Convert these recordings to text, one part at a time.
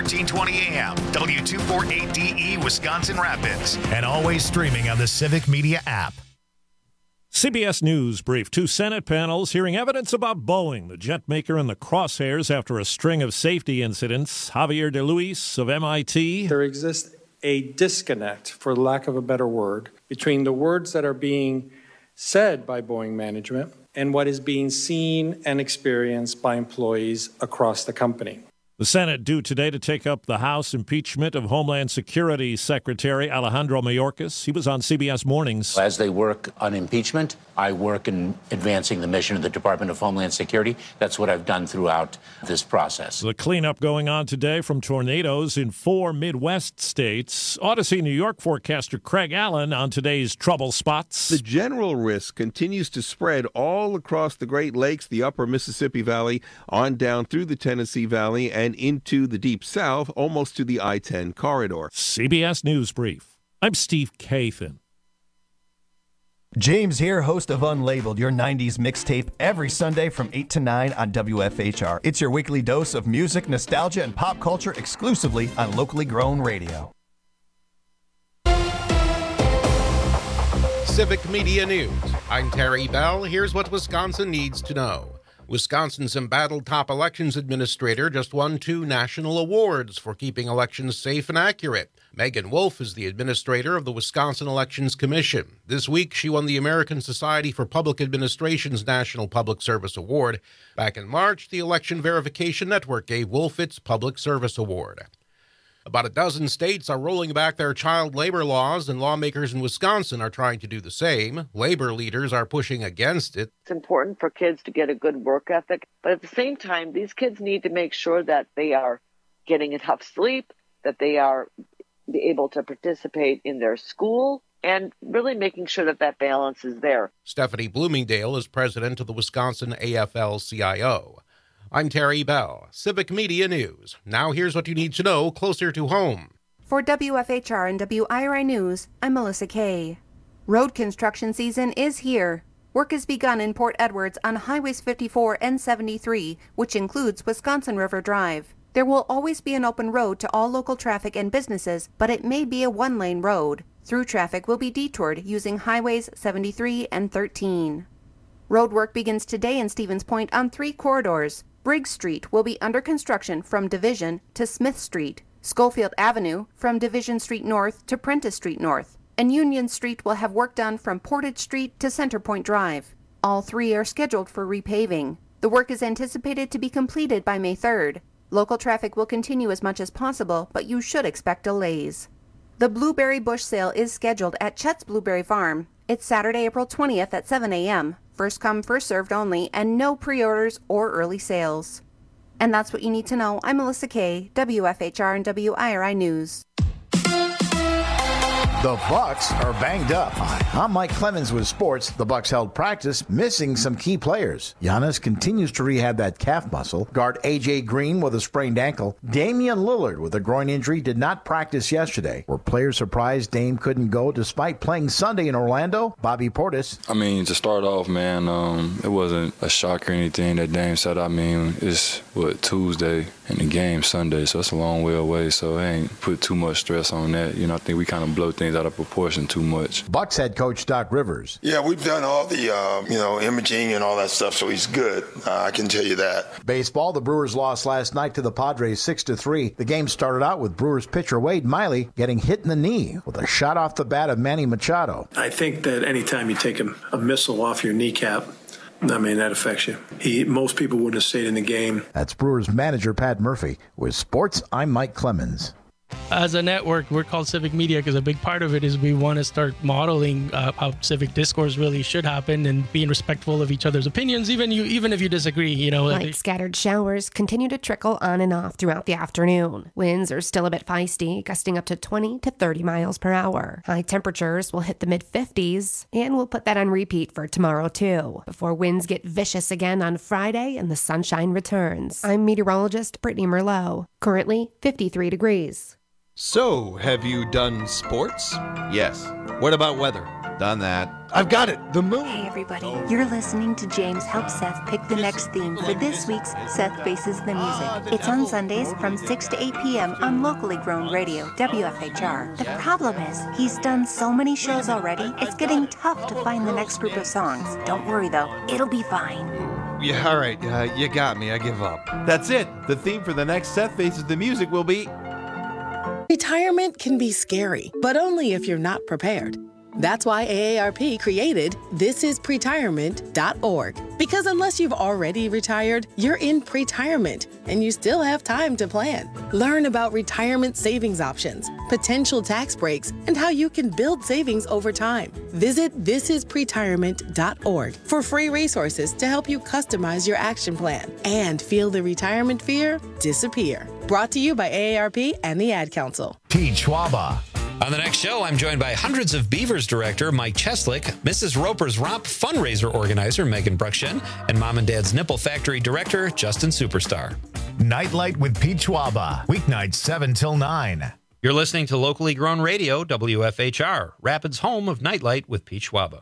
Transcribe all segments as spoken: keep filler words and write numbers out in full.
fourteen twenty A M, W two forty-eight D E, Wisconsin Rapids, and always streaming on the Civic Media app. C B S News brief. Two Senate panels hearing evidence about Boeing, the jet maker in the crosshairs after a string of safety incidents. Javier De Luis of M I T. There exists a disconnect, for lack of a better word, between the words that are being said by Boeing management and what is being seen and experienced by employees across the company. The Senate due today to take up the House impeachment of Homeland Security Secretary Alejandro Mayorkas. He was on C B S Mornings. As they work on impeachment, I work in advancing the mission of the Department of Homeland Security. That's what I've done throughout this process. The cleanup going on today from tornadoes in four Midwest states. Odyssey New York forecaster Craig Allen on today's trouble spots. The general risk continues to spread all across the Great Lakes, the upper Mississippi Valley, on down through the Tennessee Valley, and into the Deep South, almost to the I ten corridor. C B S News Brief. I'm Steve Kathan. James here, host of Unlabeled, your nineties mixtape, every Sunday from eight to nine on W F H R. It's your weekly dose of music, nostalgia, and pop culture exclusively on locally grown radio. Civic Media News. I'm Terry Bell. Here's what Wisconsin needs to know. Wisconsin's embattled top elections administrator just won two national awards for keeping elections safe and accurate. Megan Wolf is the administrator of the Wisconsin Elections Commission. This week, she won the American Society for Public Administration's National Public Service Award. Back in March, the Election Verification Network gave Wolf its Public Service Award. About a dozen states are rolling back their child labor laws, and lawmakers in Wisconsin are trying to do the same. Labor leaders are pushing against it. It's important for kids to get a good work ethic, but at the same time, these kids need to make sure that they are getting enough sleep, that they are able to participate in their school, and really making sure that that balance is there. Stephanie Bloomingdale is president of the Wisconsin A F L C I O. I'm Terry Bell, Civic Media News. Now here's what you need to know closer to home. For W F H R and W I R I News, I'm Melissa Kay. Road construction season is here. Work has begun in Port Edwards on Highways fifty-four and seventy-three, which includes Wisconsin River Drive. There will always be an open road to all local traffic and businesses, but it may be a one-lane road. Through traffic will be detoured using Highways seventy-three and thirteen. Road work begins today in Stevens Point on three corridors. Briggs Street will be under construction from Division to Smith Street, Schofield Avenue from Division Street North to Prentice Street North, and Union Street will have work done from Portage Street to Center Point Drive. All three are scheduled for repaving. The work is anticipated to be completed by May third. Local traffic will continue as much as possible, but you should expect delays. The Blueberry Bush Sale is scheduled at Chet's Blueberry Farm. It's Saturday, April twentieth at seven a.m. First come, first served only, and no pre-orders or early sales. And that's what you need to know. I'm Melissa Kay, W F H R and W I R I News. The Bucks are banged up. Hi, I'm Mike Clemens with sports. The Bucks held practice, missing some key players. Giannis continues to rehab that calf muscle. Guard A J Green with a sprained ankle. Damian Lillard with a groin injury did not practice yesterday. Were players surprised Dame couldn't go despite playing Sunday in Orlando? Bobby Portis. I mean, to start off, man, um, it wasn't a shock or anything that Dame said. I mean, it's, what, Tuesday and the game Sunday, so it's a long way away, so I ain't put too much stress on that. You know, I think we kind of blow things out of proportion too much. Bucks head coach Doc Rivers. Yeah, we've done all the, uh, you know, imaging and all that stuff, so he's good. Uh, I can tell you that. Baseball, the Brewers lost last night to the Padres six to three. The game started out with Brewers pitcher Wade Miley getting hit in the knee with a shot off the bat of Manny Machado. I think that anytime you take a, a missile off your kneecap, I mean, that affects you. He, most people wouldn't have stayed in the game. That's Brewers manager Pat Murphy. With sports, I'm Mike Clemens. As a network, we're called Civic Media because a big part of it is we want to start modeling uh, how civic discourse really should happen and being respectful of each other's opinions, even you, even if you disagree. You know, light scattered showers continue to trickle on and off throughout the afternoon. Winds are still a bit feisty, gusting up to twenty to thirty miles per hour. High temperatures will hit the mid fifties, and we'll put that on repeat for tomorrow too, before winds get vicious again on Friday and the sunshine returns. I'm meteorologist Brittany Merlot. Currently fifty-three degrees. So, have you done sports? Yes. What about weather? Done that. I've got it. The moon. Hey, everybody. You're listening to James help Seth pick the next theme for this week's Seth Faces the Music. It's on Sundays from six to eight p.m. on locally grown radio, W F H R. The problem is, he's done so many shows already, it's getting tough to find the next group of songs. Don't worry, though. It'll be fine. Yeah, all right. Uh, you got me. I give up. That's it. The theme for the next Seth Faces the Music will be... Retirement can be scary, but only if you're not prepared. That's why A A R P created this is pretirement dot org. Because unless you've already retired, you're in pretirement, and you still have time to plan. Learn about retirement savings options, potential tax breaks, and how you can build savings over time. Visit this is pretirement dot org for free resources to help you customize your action plan and feel the retirement fear disappear. Brought to you by A A R P and the Ad Council. Peachwaba. On the next show, I'm joined by Hundreds of Beavers director Mike Cheslick, Missus Roper's Romp fundraiser organizer Megan Bruckshen, and Mom and Dad's Nipple Factory director Justin Superstar. Nightlight with Peachwaba, weeknights seven till nine. You're listening to locally grown radio, W F H R, Rapids' home of Nightlight with Peachwaba.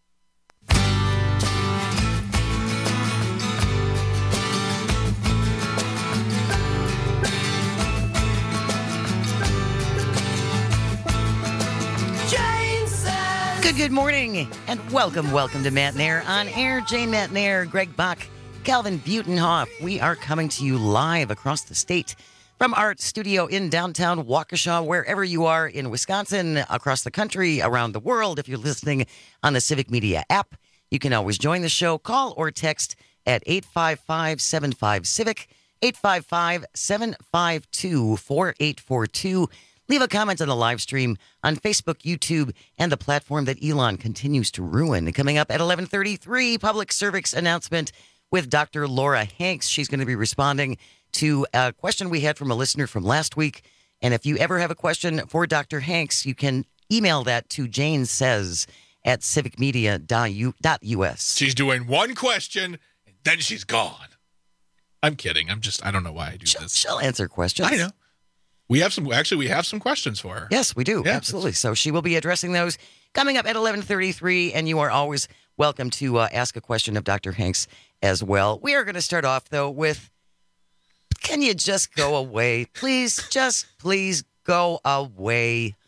Good, good morning, and welcome, welcome to Matt Nair on air. Jane Matt Nair, Greg Bach, Calvin Butenhoff. We are coming to you live across the state from our studio in downtown Waukesha, wherever you are in Wisconsin, across the country, around the world. If you're listening on the Civic Media app, you can always join the show. Call or text at eight five five, seven five, CIVIC, eight five five, seven five two, four eight four two. Leave a comment on the live stream on Facebook, YouTube, and the platform that Elon continues to ruin. Coming up at eleven thirty-three, public service announcement with Doctor Laura Hanks. She's going to be responding to a question we had from a listener from last week. And if you ever have a question for Doctor Hanks, you can email that to Jane Says at civic media dot U S. She's doing one question, and then she's gone. I'm kidding. I'm just, I don't know why I do she'll, this. She'll answer questions. I know. We have some, actually, we have some questions for her. Yes, we do. Yeah, absolutely. So she will be addressing those coming up at eleven thirty-three, and you are always welcome to uh, ask a question of Doctor Hanks as well. We are going to start off, though, with, can you just go away? Please, just please go away.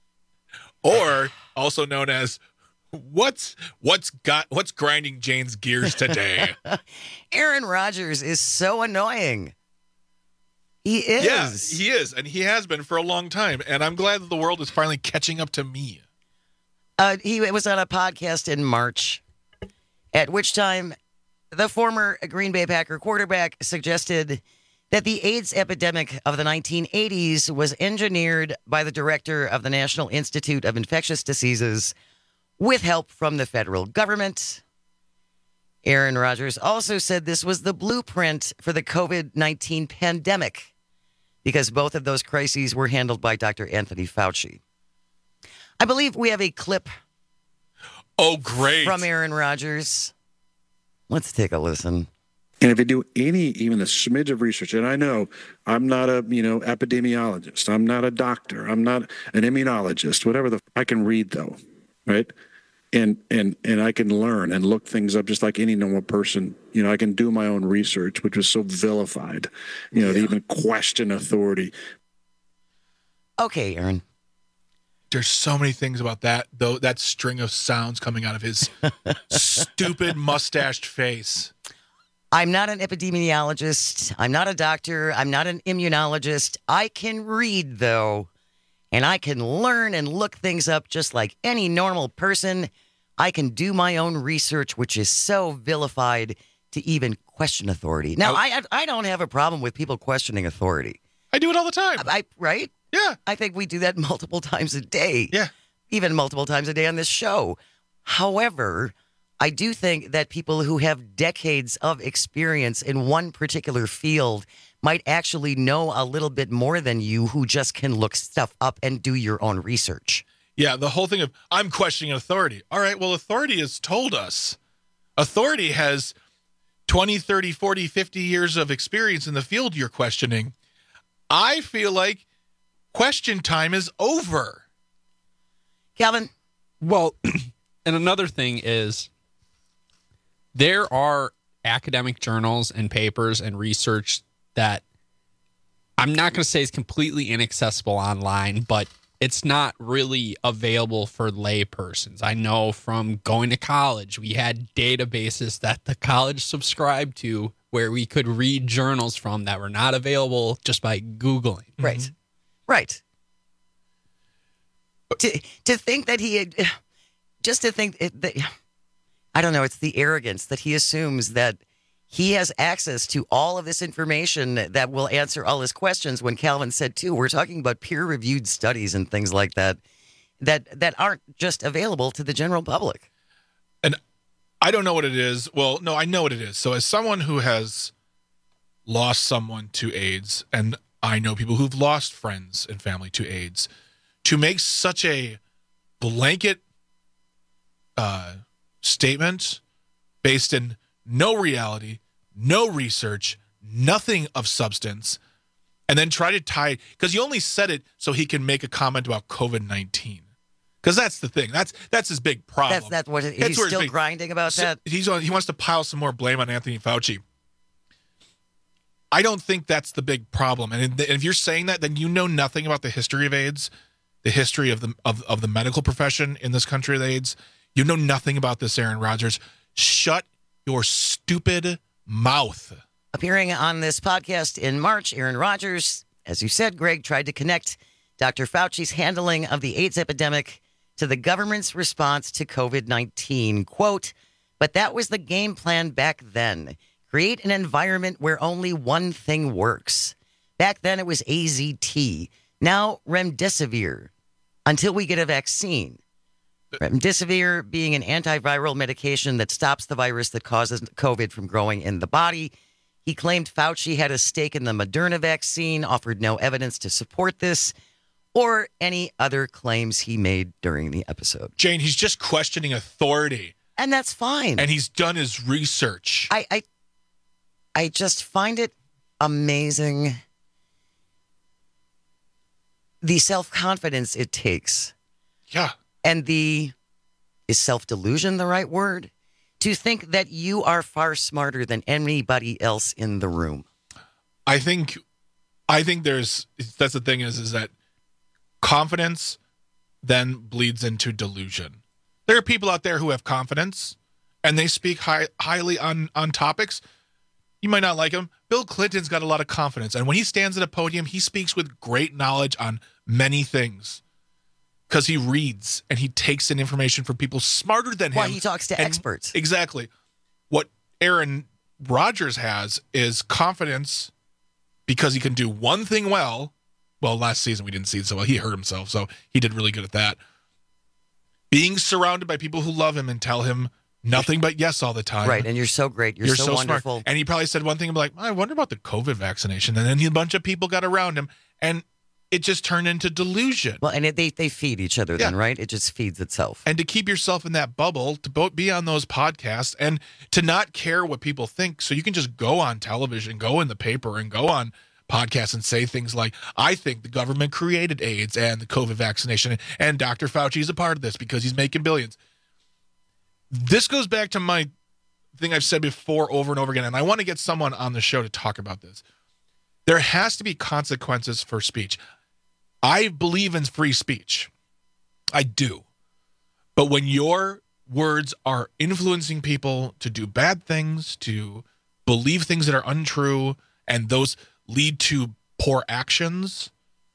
Or, also known as, what's what's got what's grinding Jane's gears today? Aaron Rodgers is so annoying. He is. Yeah, he is, and he has been for a long time, and I'm glad that the world is finally catching up to me. Uh, he was on a podcast in March, at which time the former Green Bay Packer quarterback suggested that the AIDS epidemic of the nineteen eighties was engineered by the director of the National Institute of Infectious Diseases with help from the federal government. Aaron Rodgers also said this was the blueprint for the COVID nineteen pandemic because both of those crises were handled by Doctor Anthony Fauci. I believe we have a clip. Oh, great. From Aaron Rodgers. Let's take a listen. And if you do any, even a smidge of research, and I know I'm not a, you know, epidemiologist, I'm not a doctor, I'm not an immunologist, whatever the, I can read though, right? And, and, and I can learn and look things up just like any normal person. You know, I can do my own research, which was so vilified, you know, yeah. to even question authority. Okay, Aaron. There's so many things about that, though, that string of sounds coming out of his stupid mustached face. I'm not an epidemiologist. I'm not a doctor. I'm not an immunologist. I can read, though, and I can learn and look things up just like any normal person. I can do my own research, which is so vilified to even question authority. Now, I I don't have a problem with people questioning authority. I do it all the time. I right? Yeah. I think we do that multiple times a day. Yeah. Even multiple times a day on this show. However, I do think that people who have decades of experience in one particular field might actually know a little bit more than you who just can look stuff up and do your own research. Yeah, the whole thing of, I'm questioning authority. All right, well, authority has told us. Authority has twenty, thirty, forty, fifty years of experience in the field you're questioning. I feel like question time is over. Calvin? Well, and another thing is there are academic journals and papers and research that I'm not going to say is completely inaccessible online, but it's not really available for laypersons. I know from going to college, we had databases that the college subscribed to where we could read journals from that were not available just by Googling. Right. Mm-hmm. Right. To, to think that he had, just to think that, I don't know, it's the arrogance that he assumes that he has access to all of this information that will answer all his questions. When Calvin said, too, we're talking about peer-reviewed studies and things like that, that that aren't just available to the general public. And I don't know what it is. Well, no, I know what it is. So as someone who has lost someone to AIDS, and I know people who've lost friends and family to AIDS, to make such a blanket uh, statement based in no reality, no research, nothing of substance, and then try to tie, because he only said it so he can make a comment about COVID nineteen. Because that's the thing. That's that's his big problem. That's, that's what, he's that's still big, grinding about so that? He's on, he wants to pile some more blame on Anthony Fauci. I don't think that's the big problem. And if you're saying that, then you know nothing about the history of AIDS, the history of the of, of the medical profession in this country with AIDS. You know nothing about this, Aaron Rodgers. Shut your stupid mouth. Appearing on this podcast in March, Aaron Rodgers, as you said, Greg, tried to connect Doctor Fauci's handling of the AIDS epidemic to the government's response to COVID nineteen. Quote, but that was the game plan back then. Create an environment where only one thing works. Back then it was A Z T. Now remdesivir. Until we get a vaccine. Remdesivir being an antiviral medication that stops the virus that causes COVID from growing in the body. He claimed Fauci had a stake in the Moderna vaccine, offered no evidence to support this, or any other claims he made during the episode. Jane, he's just questioning authority. And that's fine. And he's done his research. I I, I just find it amazing the self-confidence it takes. Yeah. And the, is self-delusion the right word? To think that you are far smarter than anybody else in the room. I think, I think there's, that's the thing is, is that confidence then bleeds into delusion. There are people out there who have confidence and they speak high, highly on, on topics. You might not like him. Bill Clinton's got a lot of confidence. And when he stands at a podium, he speaks with great knowledge on many things. Because he reads and he takes in information from people smarter than him. Well, he talks to and experts. Exactly. What Aaron Rodgers has is confidence because he can do one thing well. Well, last season we didn't see it so well. He hurt himself, so he did really good at that. Being surrounded by people who love him and tell him nothing but yes all the time. Right, and you're so great. You're, You're so, so wonderful. smart. And he probably said one thing like, I wonder about the COVID vaccination. And then a bunch of people got around him, and it just turned into delusion. Well, and it, they, they feed each other then, Yeah. right? It just feeds itself. And to keep yourself in that bubble, to both be on those podcasts, and to not care what people think. So you can just go on television, go in the paper, and go on podcasts and say things like, I think the government created AIDS and the COVID vaccination, and Doctor Fauci is a part of this because he's making billions. This goes back to my thing I've said before over and over again, and I want to get someone on the show to talk about this. There has to be consequences for speech. I believe in free speech. I do. But when your words are influencing people to do bad things, to believe things that are untrue, and those lead to poor actions,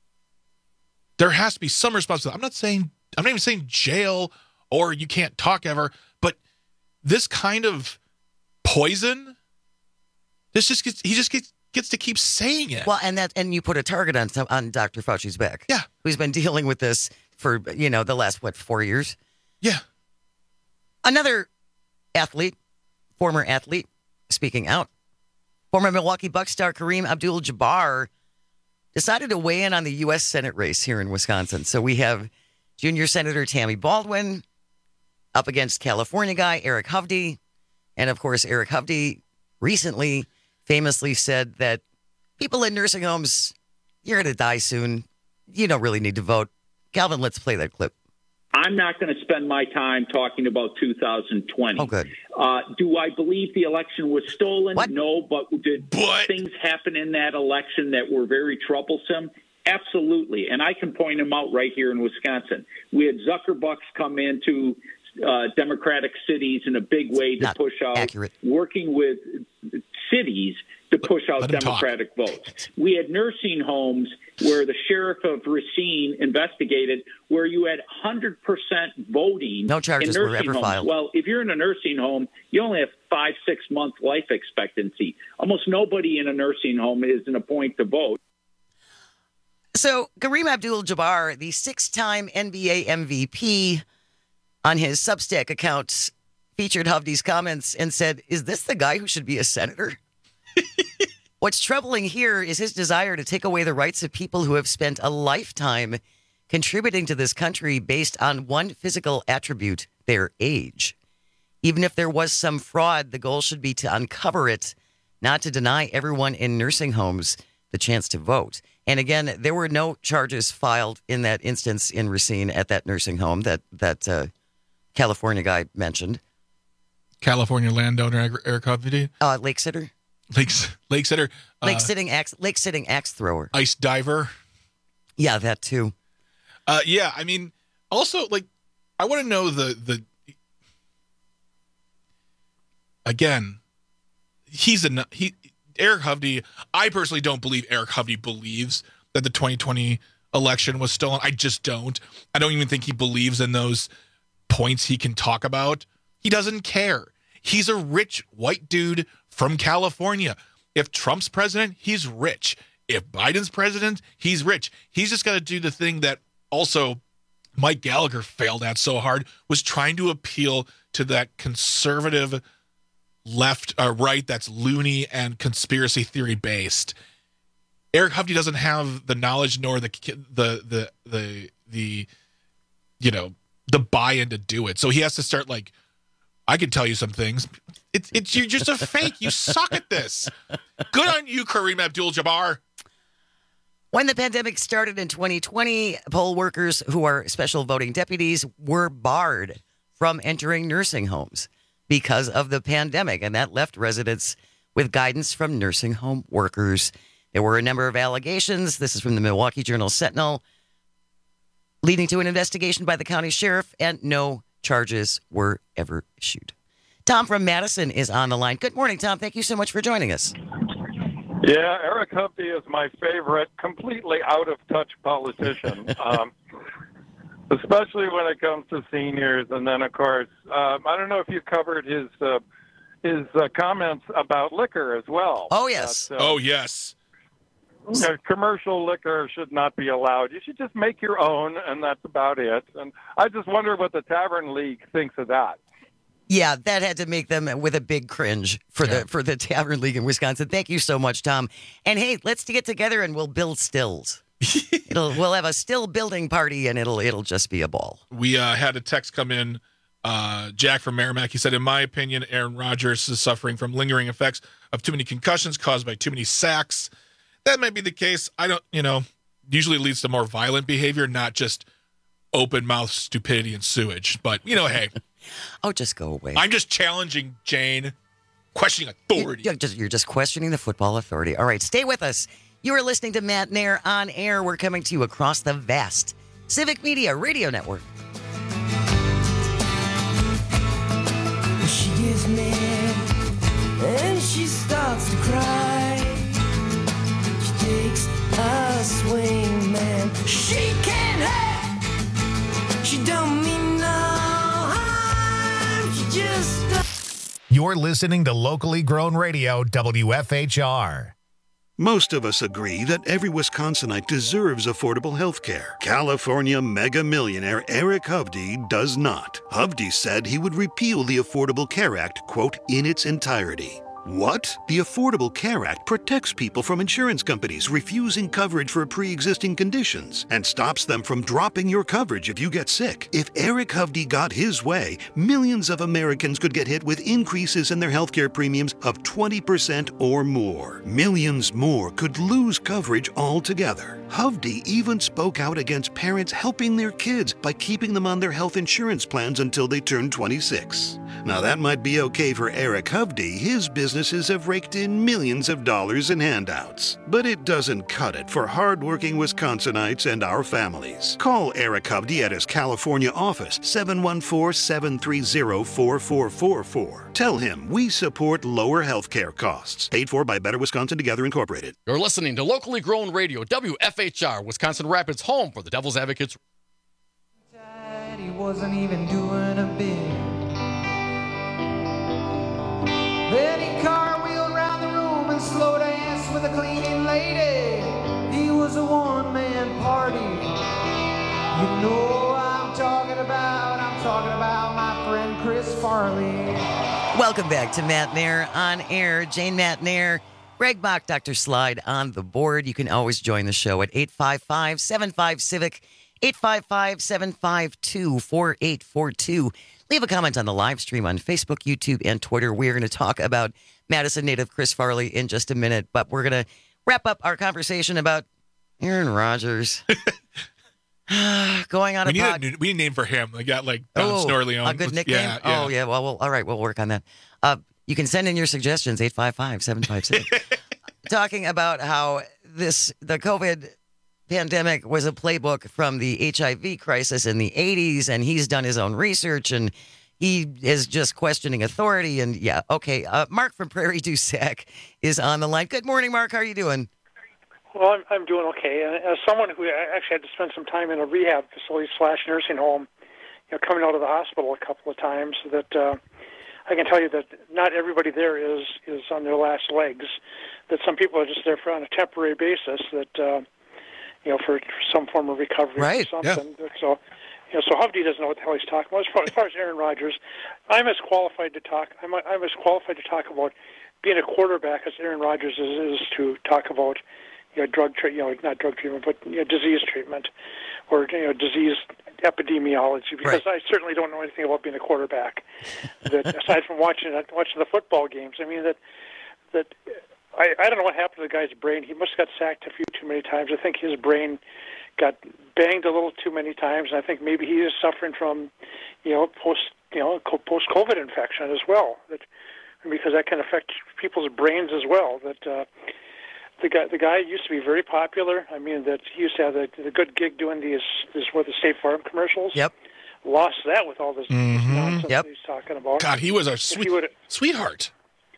there has to be some responsibility. I'm not saying, I'm not even saying jail or you can't talk ever, but this kind of poison, this just gets, he just gets, gets to keep saying it. Well, and that, and you put a target on on Doctor Fauci's back. Yeah. Who's been dealing with this for, you know, the last, what, four years? Yeah. Another athlete, former athlete, speaking out, former Milwaukee Bucks star Kareem Abdul-Jabbar decided to weigh in on the U S Senate race here in Wisconsin. So we have junior Senator Tammy Baldwin up against California guy Eric Hovde. And, of course, Eric Hovde recently famously said that people in nursing homes, you're going to die soon. You don't really need to vote. Calvin, let's play that clip. I'm not going to spend my time talking about two thousand twenty. Oh, good. Uh, do I believe the election was stolen? What? No, but did What? things happen in that election that were very troublesome? Absolutely. And I can point them out right here in Wisconsin. We had Zuckerbucks come into uh, Democratic cities in a big way to Not push out, accurate. working with cities to push out let him talk. Democratic votes. We had nursing homes where the sheriff of Racine investigated where you had one hundred percent voting No charges in were nursing ever homes. filed. Well, if you're in a nursing home, you only have five, six month life expectancy. Almost nobody in a nursing home is in a point to vote. So Kareem Abdul-Jabbar, the six-time N B A M V P, on his Substack account featured Hovde's comments and said, is this the guy who should be a senator? What's troubling here is his desire to take away the rights of people who have spent a lifetime contributing to this country based on one physical attribute, their age. Even if there was some fraud, the goal should be to uncover it, not to deny everyone in nursing homes the chance to vote. And again, there were no charges filed in that instance in Racine at that nursing home that that uh, California guy mentioned. California landowner Eric Hovde. Uh, lake sitter. Lakes, lake sitter. Lake uh, sitting axe. Lake sitting axe thrower. Ice diver. Yeah, that too. Uh, yeah, I mean, also like, I want to know the the. Again, he's a he. Eric Hovde. I personally don't believe Eric Hovde believes that the twenty twenty election was stolen. I just don't. I don't even think he believes in those points he can talk about. He doesn't care. He's a rich white dude from California. If Trump's president, he's rich. If Biden's president, he's rich. He's just got to do the thing that also Mike Gallagher failed at so hard, was trying to appeal to that conservative left or uh, right that's loony and conspiracy theory based. Eric Hovde doesn't have the knowledge nor the the the the the you know the buy-in to do it. So he has to start like, I can tell you some things. It's it's you're just a fake. You suck at this. Good on you, Kareem Abdul-Jabbar. When the pandemic started in twenty twenty, poll workers who are special voting deputies were barred from entering nursing homes because of the pandemic, and that left residents with guidance from nursing home workers. There were a number of allegations. This is from the Milwaukee Journal-Sentinel, leading to an investigation by the county sheriff, and no charges were ever issued. Tom from Madison is on the line. Good morning, Tom. Thank you so much for joining us. Yeah, Eric Hovde is my favorite, completely out-of-touch politician, um, especially when it comes to seniors. And then, of course, um, I don't know if you covered his uh, his uh, comments about liquor as well. Oh, yes. That, uh, oh, yes. You know, commercial liquor should not be allowed. You should just make your own, and that's about it. And I just wonder what the Tavern League thinks of that. Yeah, that had to make them with a big cringe for yeah. the for the Tavern League in Wisconsin. Thank you so much, Tom. And hey, let's get together and we'll build stills. it'll we'll have a still building party, and it'll it'll just be a ball. We uh, had a text come in. Uh, Jack from Merrimack. He said, "In my opinion, Aaron Rodgers is suffering from lingering effects of too many concussions caused by too many sacks." That might be the case. I don't, you know, usually it leads to more violent behavior, not just open mouth stupidity and sewage. But, you know, hey. Oh, just go away. I'm just challenging Jane, questioning authority. You're just, you're just questioning the football authority. All right, stay with us. You are listening to Matt Nair on air. We're coming to you across the vast Civic Media Radio Network. She gives me and she starts to cry. She takes a swing, man. She can't help. She don't mean no harm. She just. You're listening to locally grown radio, W F H R. Most of us agree that every Wisconsinite deserves affordable health care. California mega millionaire Eric Hovde does not. Hovde said he would repeal the Affordable Care Act, quote, in its entirety. What? The Affordable Care Act protects people from insurance companies refusing coverage for pre-existing conditions and stops them from dropping your coverage if you get sick. If Eric Hovde got his way, millions of Americans could get hit with increases in their healthcare premiums of twenty percent or more. Millions more could lose coverage altogether. Hovde even spoke out against parents helping their kids by keeping them on their health insurance plans until they turn twenty-six. Now that might be okay for Eric Hovde. His businesses have raked in millions of dollars in handouts. But it doesn't cut it for hardworking Wisconsinites and our families. Call Eric Hovde at his California office, seven one four, seven three zero, four four four four. Tell him we support lower health care costs. Paid for by Better Wisconsin Together Incorporated. You're listening to locally grown radio, W F H R, Wisconsin Rapids, home for the Devil's Advocates. He wasn't even doing a bit. Then he cartwheeled around the room and slow danced with a cleaning lady. He was a one-man party. You know what I'm talking about. I'm talking about my friend Chris Farley. Welcome back to Matt Nair on air. Jane Matt Nair, Greg Bach, Doctor Slide on the board. You can always join the show at eight five five, seven five, CIVIC, eight five five, seven five two, four eight four two. Leave a comment on the live stream on Facebook, YouTube, and Twitter. We're going to talk about Madison native Chris Farley in just a minute, but we're going to wrap up our conversation about Aaron Rodgers. Going on we a need pod. a new, we need a name for him. Like got like Don Oh, Snorleone. a good Let's- nickname? Yeah, yeah. Oh, yeah. Well, well, all right. We'll work on that. Uh, you can send in your suggestions, eight five five, seven five six. Talking about how this the COVID pandemic was a playbook from the H I V crisis in the eighties, and he's done his own research, and he is just questioning authority. And yeah, okay. Uh, Mark from Prairie du Sac is on the line. Good morning, Mark. How are you doing? Well, I'm, I'm doing okay. And as someone who actually had to spend some time in a rehab facility slash nursing home, you know, coming out of the hospital a couple of times, that uh, I can tell you that not everybody there is is on their last legs. That some people are just there for on a temporary basis. That uh, you know, for, for some form of recovery right. or something. Yeah. So, you know, so Hovde doesn't know what the hell he's talking about. As far, as far as Aaron Rodgers, I'm as qualified to talk. I'm, I'm as qualified to talk about being a quarterback as Aaron Rodgers is, is to talk about, you know, drug tre- you know, not drug treatment, but you know, disease treatment or you know, disease epidemiology. Because right. I certainly don't know anything about being a quarterback. That aside from watching watching the football games, I mean that that. I, I don't know what happened to the guy's brain. He must have got sacked a few too many times. I think his brain got banged a little too many times. And I think maybe he is suffering from, you know, post, you know, post COVID infection as well. That because that can affect people's brains as well. That uh, the guy, the guy used to be very popular. I mean, that he used to have the, the good gig doing these, this what the State Farm commercials. Yep. Lost that with all this, Mhm. this nonsense Yep. that he's talking about. God, he was our If sweet, he would've- sweetheart.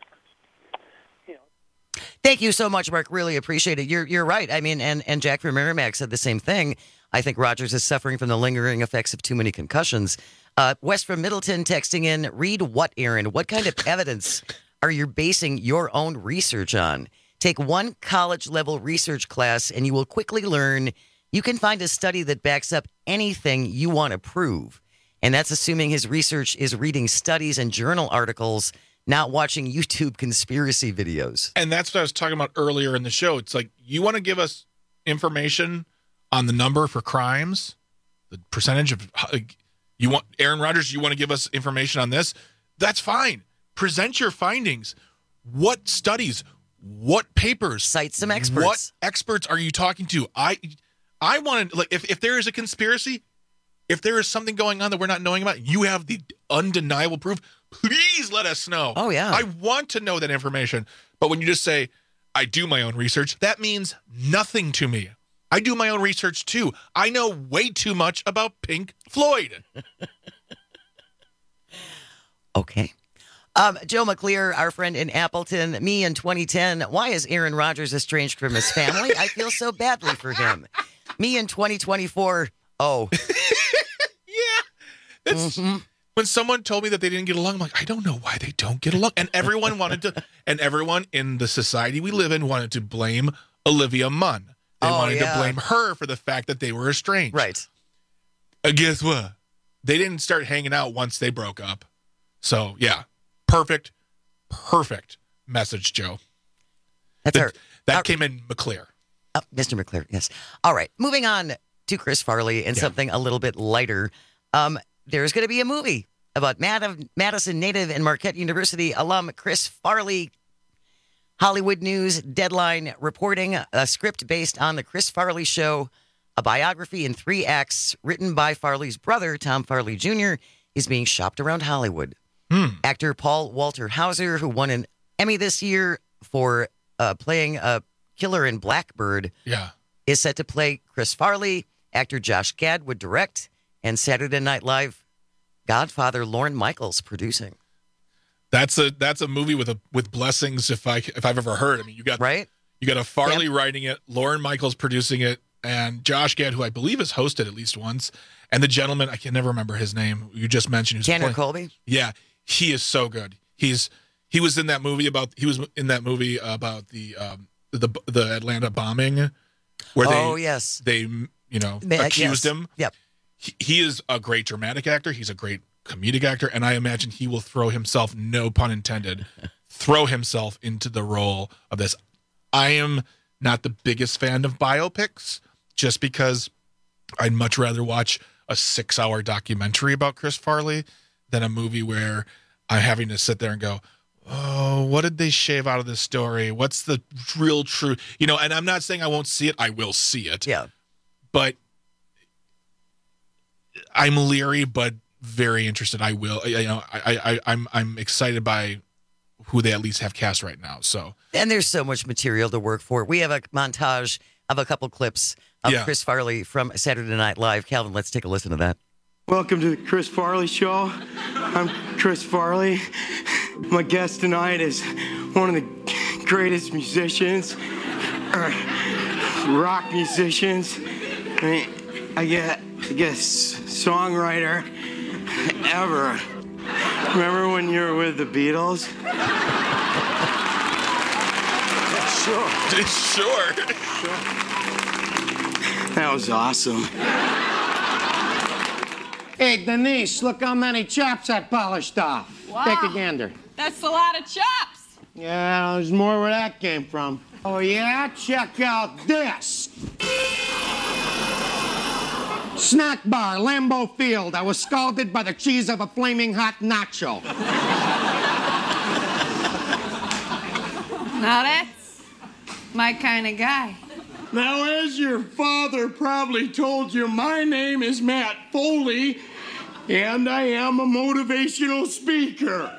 Thank you so much, Mark. Really appreciate it. You're you're right. I mean, and, and Jack from Merrimack said the same thing. I think Rodgers is suffering from the lingering effects of too many concussions. Uh, West from Middleton texting in, read what, Aaron? What kind of evidence are you basing your own research on? Take one college-level research class, and you will quickly learn you can find a study that backs up anything you want to prove. And that's assuming his research is reading studies and journal articles, not watching YouTube conspiracy videos. And that's what I was talking about earlier in the show. It's like, you want to give us information on the number for crimes, the percentage of, like, you want Aaron Rodgers, you want to give us information on this? That's fine. Present your findings. What studies, what papers, cite some experts. What experts are you talking to? I, I want to, like, if, if there is a conspiracy, if there is something going on that we're not knowing about, you have the undeniable proof, please let us know. Oh, yeah. I want to know that information. But when you just say, I do my own research, that means nothing to me. I do my own research, too. I know way too much about Pink Floyd. Okay. Um, Joe McClear, our friend in Appleton, me in twenty ten. Why is Aaron Rodgers estranged from his family? I feel so badly for him. Me in twenty twenty-four. Oh. That's, mm-hmm. When someone told me that they didn't get along, I'm like, I don't know why they don't get along. And everyone wanted to, and everyone in the society we live in wanted to blame Olivia Munn. They oh, wanted yeah. to blame her for the fact that they were estranged. Right. Uh, guess what? They didn't start hanging out once they broke up. So, yeah, perfect, perfect message, Joe. That's that, our, that our, came in McClure. Oh, Mister McClure, yes. All right, moving on to Chris Farley and yeah. something a little bit lighter. Um, there's going to be a movie about Mad- Madison native and Marquette University alum Chris Farley. Hollywood News Deadline reporting a script based on the Chris Farley Show, a biography in three acts written by Farley's brother, Tom Farley Junior, is being shopped around Hollywood. Hmm. Actor Paul Walter Hauser, who won an Emmy this year for uh, playing a killer in Blackbird, yeah. is set to play Chris Farley. Actor Josh Gad would direct, and Saturday Night Live Godfather Lorne Michaels producing. That's a that's a movie with a with blessings if I if I've ever heard. I mean, you got right. You got a Farley yep. writing it, Lorne Michaels producing it, and Josh Gad, who I believe has hosted at least once, and the gentleman I can never remember his name. You just mentioned who's Tanner playing. Colby. Yeah, he is so good. He's he was in that movie about he was in that movie about the um, the the Atlanta bombing, where they oh yes they you know Ma- accused yes. him. Yep. He, he is a great dramatic actor. He's a great comedic actor, and I imagine he will throw himself, no pun intended, throw himself into the role of this. I am not the biggest fan of biopics, just because I'd much rather watch a six-hour documentary about Chris Farley than a movie where I'm having to sit there and go, oh, what did they shave out of this story? What's the real truth? You know, and I'm not saying I won't see it. I will see it. Yeah. But I'm leery, but very interested. I will. You know, I, I, I'm, I'm excited by who they at least have cast right now. So, and there's so much material to work for. We have a montage of a couple clips of yeah. Chris Farley from Saturday Night Live. Calvin, let's take a listen to that. Welcome to the Chris Farley Show. I'm Chris Farley. My guest tonight is one of the greatest musicians, or rock musicians. I mean, I get, I guess, songwriter ever. Remember when you were with the Beatles? Yeah, sure. Sure. Sure. That was awesome. Hey, Denise, look how many chops I polished off. Wow. Take a gander. That's a lot of chops. Yeah, there's more where that came from. Oh, yeah? Check out this. Snack bar, Lambeau Field. I was scalded by the cheese of a flaming hot nacho. Now that's my kind of guy. Now, as your father probably told you, my name is Matt Foley, and I am a motivational speaker.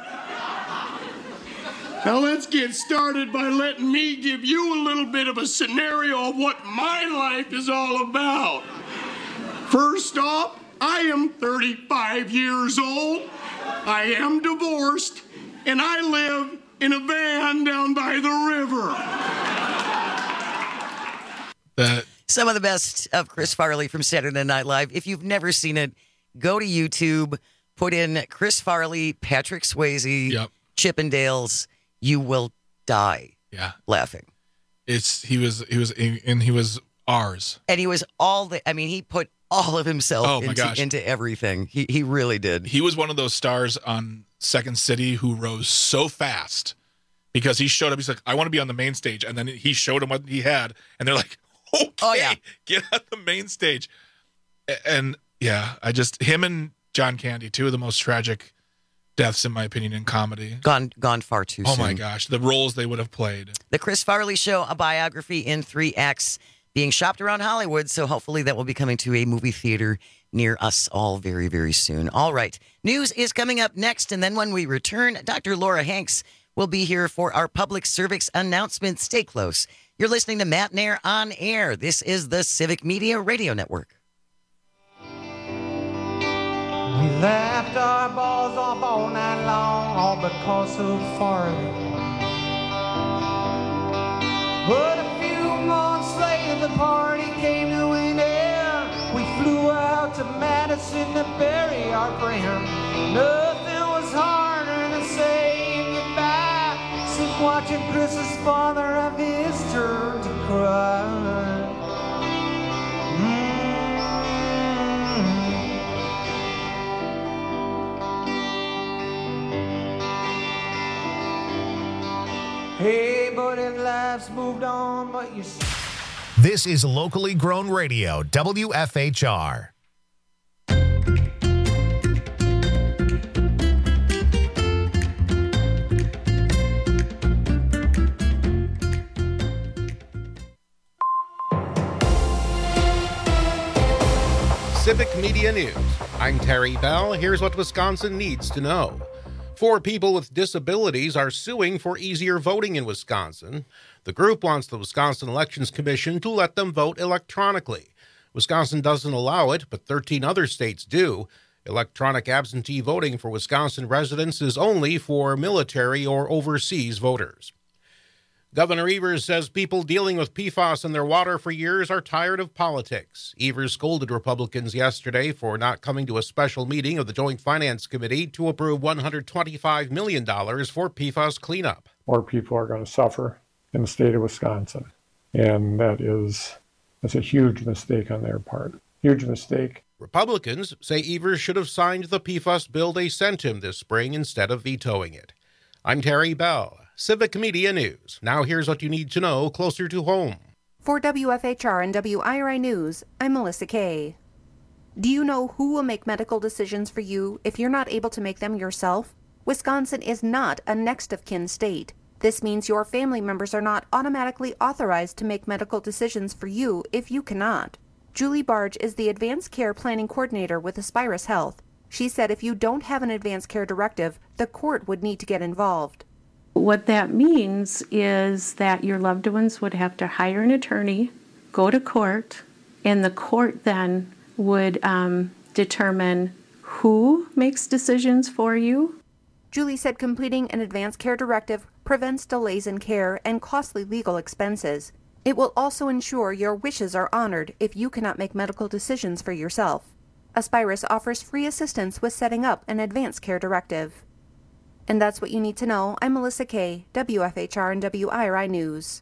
Now, let's get started by letting me give you a little bit of a scenario of what my life is all about. First off, I am thirty-five years old, I am divorced, and I live in a van down by the river. That. Some of the best of Chris Farley from Saturday Night Live. If you've never seen it, go to YouTube, put in Chris Farley, Patrick Swayze, yep. Chippendales. You will die yeah. laughing. It's he was he was and he was ours. And he was all the I mean, he put all of himself oh my into, gosh. into everything. He he really did. He was one of those stars on Second City who rose so fast because he showed up. He's like, I want to be on the main stage. And then he showed them what he had. And they're like, okay, oh, yeah. get on the main stage. And yeah, I just, him and John Candy, two of the most tragic deaths, in my opinion, in comedy. Gone gone far too oh soon. Oh my gosh, the roles they would have played. The Chris Farley Show, a biography in three acts, being shopped around Hollywood, so hopefully that will be coming to a movie theater near us all very, very soon. All right, news is coming up next, and then when we return, Doctor Laura Hanks will be here for our public service announcement. Stay close. You're listening to Matt Nair on Air. This is the Civic Media Radio Network. We laughed our balls off all night long, all because of Farley. But a few months later, the party came to an end. We flew out to Madison to bury our friend. Nothing was harder than saying goodbye, since watching Chris's father have his turn to cry. Life's moved on, but you. This is locally grown radio, W F H R. Civic Media News. I'm Terry Bell. Here's what Wisconsin needs to know. Four people with disabilities are suing for easier voting in Wisconsin. The group wants the Wisconsin Elections Commission to let them vote electronically. Wisconsin doesn't allow it, but thirteen other states do. Electronic absentee voting for Wisconsin residents is only for military or overseas voters. Governor Evers says people dealing with P FAS in their water for years are tired of politics. Evers scolded Republicans yesterday for not coming to a special meeting of the Joint Finance Committee to approve one hundred twenty-five million dollars for P FAS cleanup. More people are going to suffer in the state of Wisconsin, and that is that's a huge mistake on their part. Huge mistake. Republicans say Evers should have signed the P FAS bill they sent him this spring instead of vetoing it. I'm Terry Bell. Civic Media News. Now here's what you need to know closer to home. For W F H R and W I R I News, I'm Melissa Kay. Do you know who will make medical decisions for you if you're not able to make them yourself? Wisconsin is not a next of kin state. This means your family members are not automatically authorized to make medical decisions for you if you cannot. Julie Barge is the Advanced Care Planning Coordinator with Aspirus Health. She said if you don't have an advanced care directive, the court would need to get involved. What that means is that your loved ones would have to hire an attorney, go to court, and the court then would um, determine who makes decisions for you. Julie said completing an advanced care directive prevents delays in care and costly legal expenses. It will also ensure your wishes are honored if you cannot make medical decisions for yourself. Aspirus offers free assistance with setting up an advanced care directive. And that's what you need to know. I'm Melissa Kay, W F H R and W I R I News.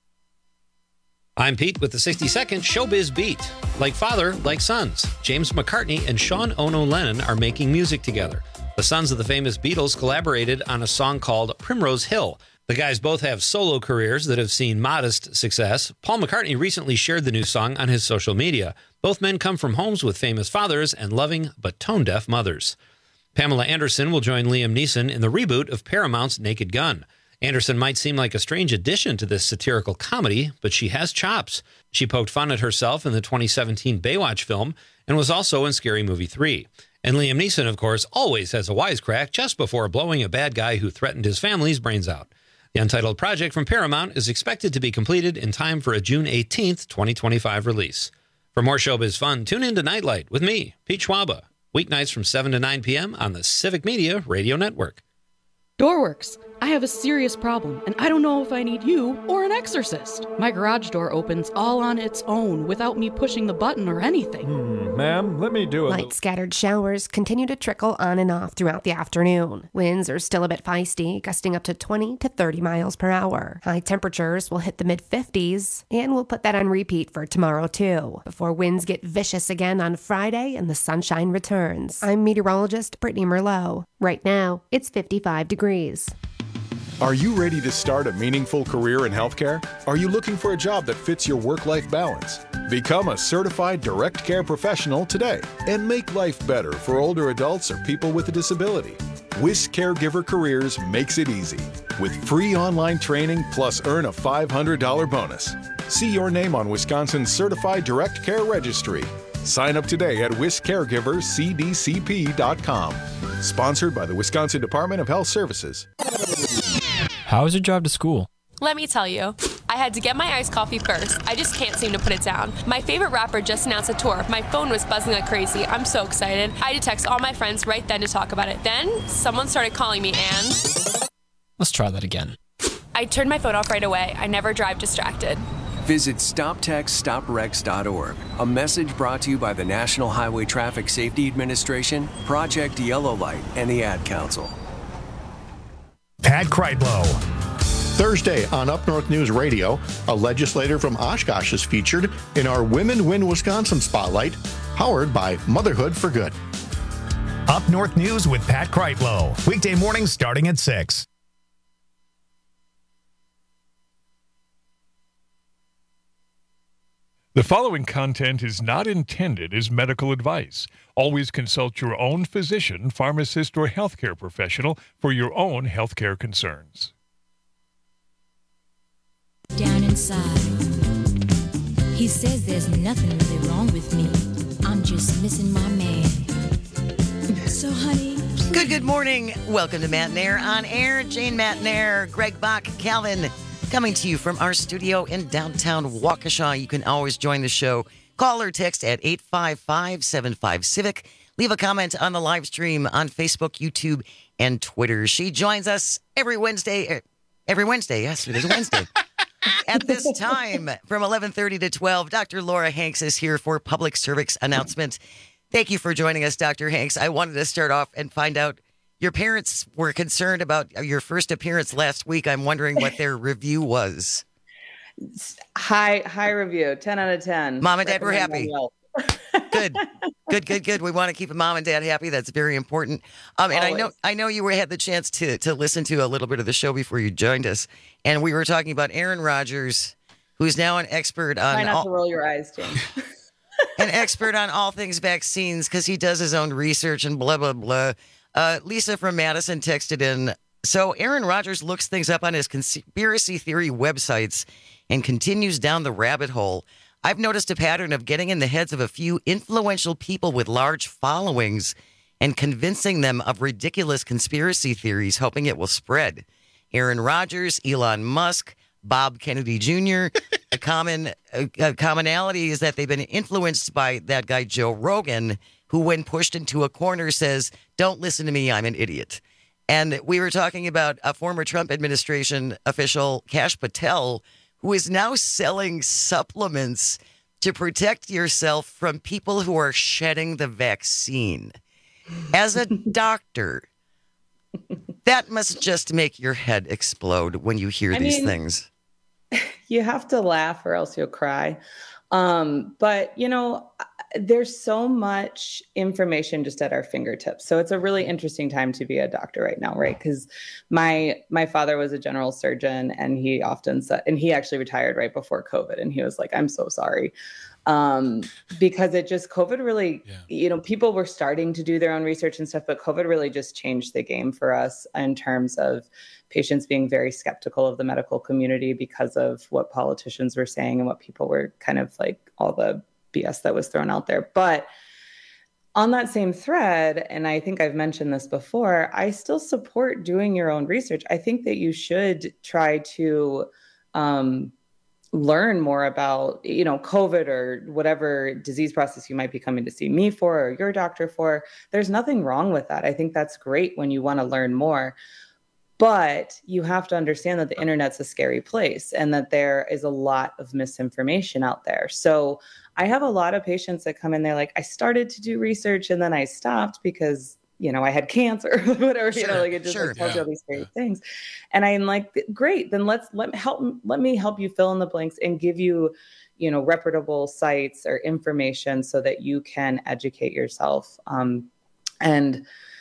I'm Pete with the sixty second Showbiz Beat. Like father, like sons, James McCartney and Sean Ono Lennon are making music together. The sons of the famous Beatles collaborated on a song called Primrose Hill. The guys both have solo careers that have seen modest success. Paul McCartney recently shared the new song on his social media. Both men come from homes with famous fathers and loving but tone-deaf mothers. Pamela Anderson will join Liam Neeson in the reboot of Paramount's Naked Gun. Anderson might seem like a strange addition to this satirical comedy, but she has chops. She poked fun at herself in the twenty seventeen Baywatch film and was also in Scary Movie three. And Liam Neeson, of course, always has a wisecrack just before blowing a bad guy who threatened his family's brains out. The untitled project from Paramount is expected to be completed in time for a June eighteenth, twenty twenty-five release. For more showbiz fun, tune in to Nightlight with me, Pete Schwaba. Weeknights from seven to nine p.m. on the Civic Media Radio Network. Doorworks. I have a serious problem, and I don't know if I need you or an exorcist. My garage door opens all on its own without me pushing the button or anything. Hmm, ma'am, let me do it. Light scattered showers continue to trickle on and off throughout the afternoon. Winds are still a bit feisty, gusting up to twenty to thirty miles per hour. High temperatures will hit the mid fifties, and we'll put that on repeat for tomorrow too, before winds get vicious again on Friday and the sunshine returns. I'm meteorologist Brittany Merlot. Right now, it's fifty-five degrees. Are you ready to start a meaningful career in healthcare? Are you looking for a job that fits your work-life balance? Become a certified direct care professional today and make life better for older adults or people with a disability. Wisk Caregiver Careers makes it easy with free online training plus earn a five hundred dollars bonus. See your name on Wisconsin's Certified Direct Care Registry. Sign up today at wisk caregiver c d c p dot com. Sponsored by the Wisconsin Department of Health Services. How is your drive to school? Let me tell you. I had to get my iced coffee first. I just can't seem to put it down. My favorite rapper just announced a tour. My phone was buzzing like crazy. I'm so excited. I had to text all my friends right then to talk about it. Then, someone started calling me and... Let's try that again. I turned my phone off right away. I never drive distracted. Visit stop text stop wrecks dot org. A message brought to you by the National Highway Traffic Safety Administration, Project Yellow Light, and the Ad Council. Pat Kreitlow. Thursday on Up North News Radio, a legislator from Oshkosh is featured in our Women Win Wisconsin Spotlight, powered by Motherhood for Good. Up North News with Pat Kreitlow. Weekday mornings starting at six. The following content is not intended as medical advice. Always consult your own physician, pharmacist, or healthcare professional for your own healthcare concerns. Down inside, he says there's nothing really wrong with me. I'm just missing my man. So, honey, please. Good, good morning. Welcome to Matt and Air on Air. Jane Matt and Air, Greg Bach, Calvin, coming to you from our studio in downtown Waukesha. You can always join the show. Call or text at eight five five, seven five, Civic. Leave a comment on the live stream on Facebook, YouTube, and Twitter. She joins us every Wednesday. Every Wednesday, yes, it is Wednesday. At this time, from eleven thirty to twelve, Doctor Laura Hanks is here for public service announcement. Thank you for joining us, Doctor Hanks. I wanted to start off and find out, your parents were concerned about your first appearance last week. I'm wondering what their review was. High, high review, ten out of ten. Mom and Dad were happy. Good, good, good, good. We want to keep mom and dad happy. That's very important. Um, and Always. I know, I know you were, had the chance to to listen to a little bit of the show before you joined us, and we were talking about Aaron Rodgers, who's now an expert on. Try not all, to roll your eyes, James. An expert on all things vaccines because he does his own research and blah blah blah. Uh, Lisa from Madison texted in. So Aaron Rodgers looks things up on his conspiracy theory websites and continues down the rabbit hole. I've noticed a pattern of getting in the heads of a few influential people with large followings and convincing them of ridiculous conspiracy theories, hoping it will spread. Aaron Rodgers, Elon Musk, Bob Kennedy Junior A common a, a commonality is that they've been influenced by that guy, Joe Rogan, who, when pushed into a corner, says, "Don't listen to me, I'm an idiot." And we were talking about a former Trump administration official, Kash Patel, who is now selling supplements to protect yourself from people who are shedding the vaccine. As a doctor, that must just make your head explode when you hear I these mean, things. You have to laugh or else you'll cry. Um, but, you know, there's so much information just at our fingertips. So it's a really interesting time to be a doctor right now, right? Because my my father was a general surgeon, and he often said, and he actually retired right before COVID, and he was like, "I'm so sorry." Um, because it just, COVID really, yeah. you know, people were starting to do their own research and stuff, but COVID really just changed the game for us in terms of patients being very skeptical of the medical community because of what politicians were saying and what people were kind of like, all the B S that was thrown out there. But on that same thread, and I think I've mentioned this before, I still support doing your own research. I think that you should try to, um, learn more about, you know, COVID or whatever disease process you might be coming to see me for or your doctor for. There's nothing wrong with that. I think that's great when you want to learn more. But you have to understand that the internet's a scary place and that there is a lot of misinformation out there. So I have a lot of patients that come in, they're like, I started to do research and then I stopped because, you know, I had cancer or whatever, sure, you know, like it just sure, like, tells yeah. you all these great things. And I'm like, great, then let's let help let me help you fill in the blanks and give you, you know, reputable sites or information so that you can educate yourself. Um, and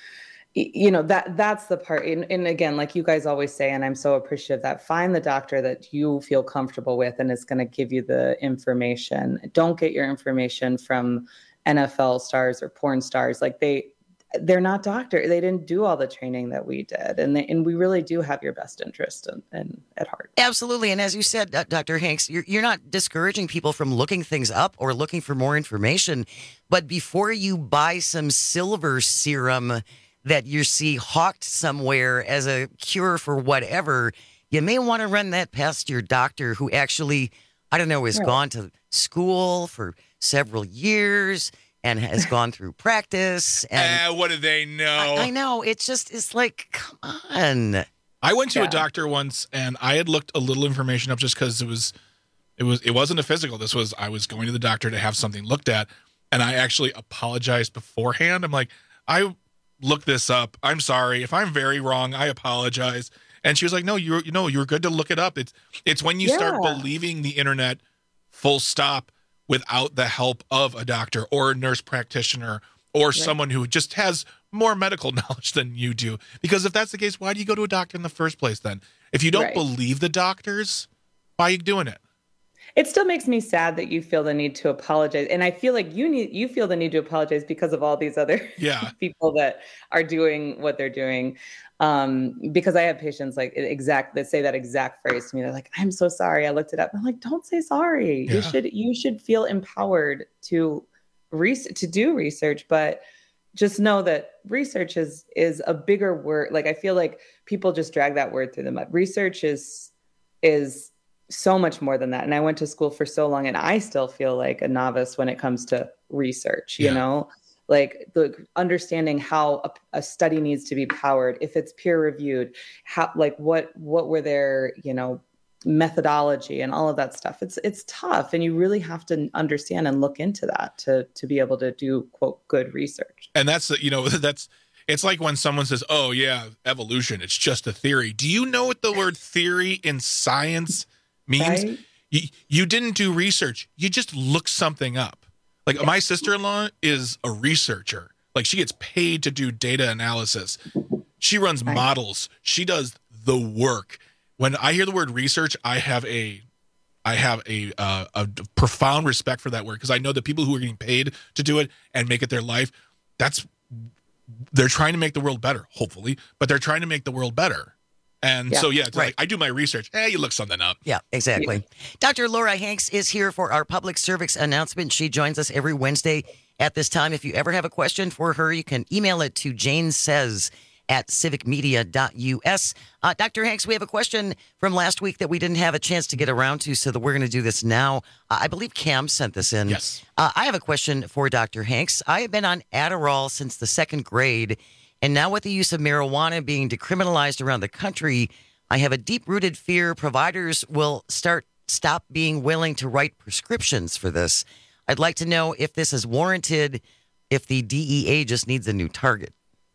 you know, that that's the part. And, and again, like you guys always say, and I'm so appreciative that find the doctor that you feel comfortable with and is going to give you the information. Don't get your information from N F L stars or porn stars. Like they, they're not doctors. They didn't do all the training that we did. And they, and we really do have your best interest in, in, at heart. Absolutely. And as you said, uh, Doctor Hanks, you're, you're not discouraging people from looking things up or looking for more information. But before you buy some silver serum that you see hawked somewhere as a cure for whatever, you may want to run that past your doctor who actually, I don't know, has right. gone to school for several years and has gone through practice. And uh, what do they know? I, I know. It's just, it's like, come on. I went to yeah. a doctor once and I had looked a little information up just because it was, it was, it wasn't a physical. This was, I was going to the doctor to have something looked at. And I actually apologized beforehand. I'm like, I looked this up. I'm sorry. If I'm very wrong, I apologize. And she was like, no, you're, you know, you're good to look it up. It's, it's when you yeah. start believing the internet full stop without the help of a doctor or a nurse practitioner or right. someone who just has more medical knowledge than you do. Because if that's the case, why do you go to a doctor in the first place then? If you don't right. believe the doctors, why are you doing it? It still makes me sad that you feel the need to apologize. And I feel like you need, you feel the need to apologize because of all these other yeah. people that are doing what they're doing. Um, because I have patients like exact that say that exact phrase to me. They're like, I'm so sorry. I looked it up. I'm like, don't say sorry. Yeah. You should, you should feel empowered to research, to do research, but just know that research is, is a bigger word. Like, I feel like people just drag that word through the mud. Research is, is so much more than that. And I went to school for so long and I still feel like a novice when it comes to research, you yeah. know, like the understanding how a, a study needs to be powered, if it's peer reviewed, how, like what, what were their, you know, methodology and all of that stuff. It's, it's tough. And you really have to understand and look into that to, to be able to do quote good research. And that's, you know, that's, it's like when someone says, oh yeah, evolution, it's just a theory. Do you know what the word theory in science means? Right? You, you didn't do research. You just looked something up. Like my sister-in-law is a researcher. Like she gets paid to do data analysis. She runs right. models. She does the work. When I hear the word research, I have a, I have a, uh, a profound respect for that word because I know the people who are getting paid to do it and make it their life, that's, they're trying to make the world better, hopefully, but they're trying to make the world better. And yeah. so, yeah, it's right. like I do my research. Eh, you look something up. Yeah, exactly. Yeah. Doctor Laura Hanks is here for our public service announcement. She joins us every Wednesday at this time. If you ever have a question for her, you can email it to Jane Says at civic media dot U S. Uh, Doctor Hanks, we have a question from last week that we didn't have a chance to get around to, so that we're going to do this now. Uh, I believe Cam sent this in. Yes. Uh, I have a question for Doctor Hanks. I have been on Adderall since the second grade, and now with the use of marijuana being decriminalized around the country, I have a deep-rooted fear providers will start stop being willing to write prescriptions for this. I'd like to know if this is warranted, if the D E A just needs a new target.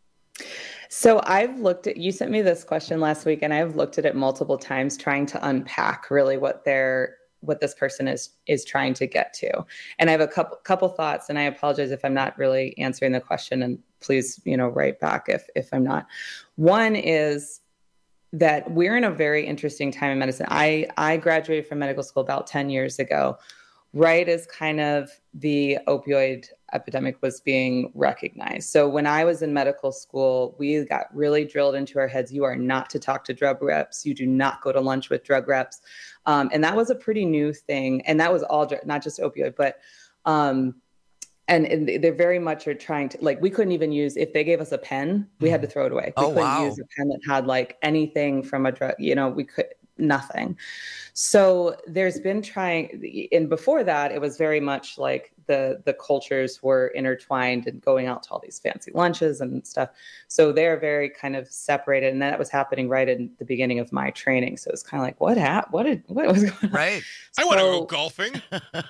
So I've looked at, you sent me this question last week, and I've looked at it multiple times trying to unpack really what they're, what this person is, is trying to get to. And I have a couple, couple thoughts, and I apologize if I'm not really answering the question, and please, you know, write back if, if I'm not. One is that we're in a very interesting time in medicine. I, I graduated from medical school about ten years ago, right as kind of the opioid epidemic was being recognized. So when I was in medical school, we got really drilled into our heads. You are not to talk to drug reps. You do not go to lunch with drug reps. Um, and that was a pretty new thing. And that was all, not just opioid, but, um, and, and they very much are trying to, like, we couldn't even use, if they gave us a pen, we had to throw it away. We oh, couldn't wow. use a pen that had like anything from a drug, you know, we could, nothing. So there's been trying, and before that, it was very much like the the cultures were intertwined and going out to all these fancy lunches and stuff. So they're very kind of separated, and that was happening right in the beginning of my training. So it's kind of like, what hap- What did what was going on? Right. I so, want to go golfing.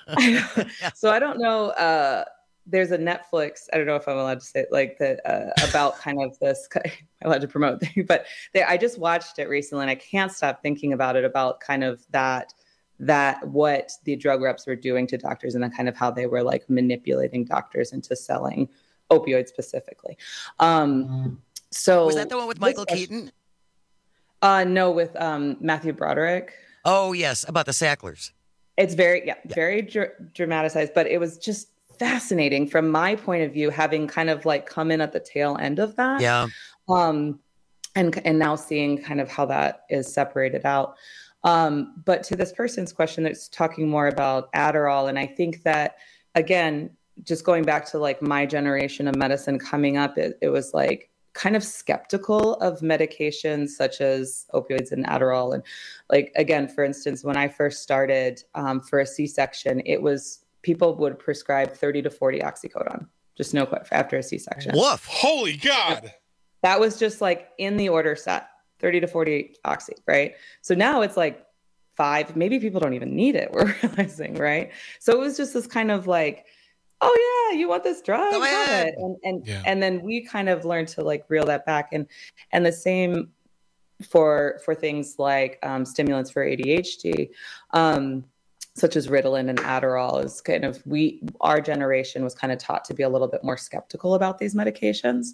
So I don't know. Uh, there's a Netflix, I don't know if I'm allowed to say it, like the, uh, about kind of this, I'm allowed to promote thing, but they, I just watched it recently and I can't stop thinking about it, about kind of that, that what the drug reps were doing to doctors and then kind of how they were like manipulating doctors into selling opioids specifically. Um, so was that the one with Michael Keaton? Uh, no, with um, Matthew Broderick. Oh yes. About the Sacklers. It's very, yeah, yeah. very dr- dramatized, but it was just fascinating from my point of view, having kind of like come in at the tail end of that. Yeah. Um, and, and now seeing kind of how that is separated out. Um, but to this person's question, that's talking more about Adderall. And I think that, again, just going back to like my generation of medicine coming up, it, it was like kind of skeptical of medications such as opioids and Adderall. And like, again, for instance, when I first started um, for a C-section, it was, people would prescribe thirty to forty oxycodone, just no question, after a C-section. Woof. Holy God. That was just like in the order set, thirty to forty oxy, right? So now it's like five, maybe people don't even need it, we're realizing, right? So it was just this kind of like, oh yeah, you want this drug? Go Have ahead. it. And and, Yeah. and then we kind of learned to like reel that back. And and the same for for things like um, stimulants for A D H D. Um, such as Ritalin and Adderall, is kind of, we, our generation was kind of taught to be a little bit more skeptical about these medications.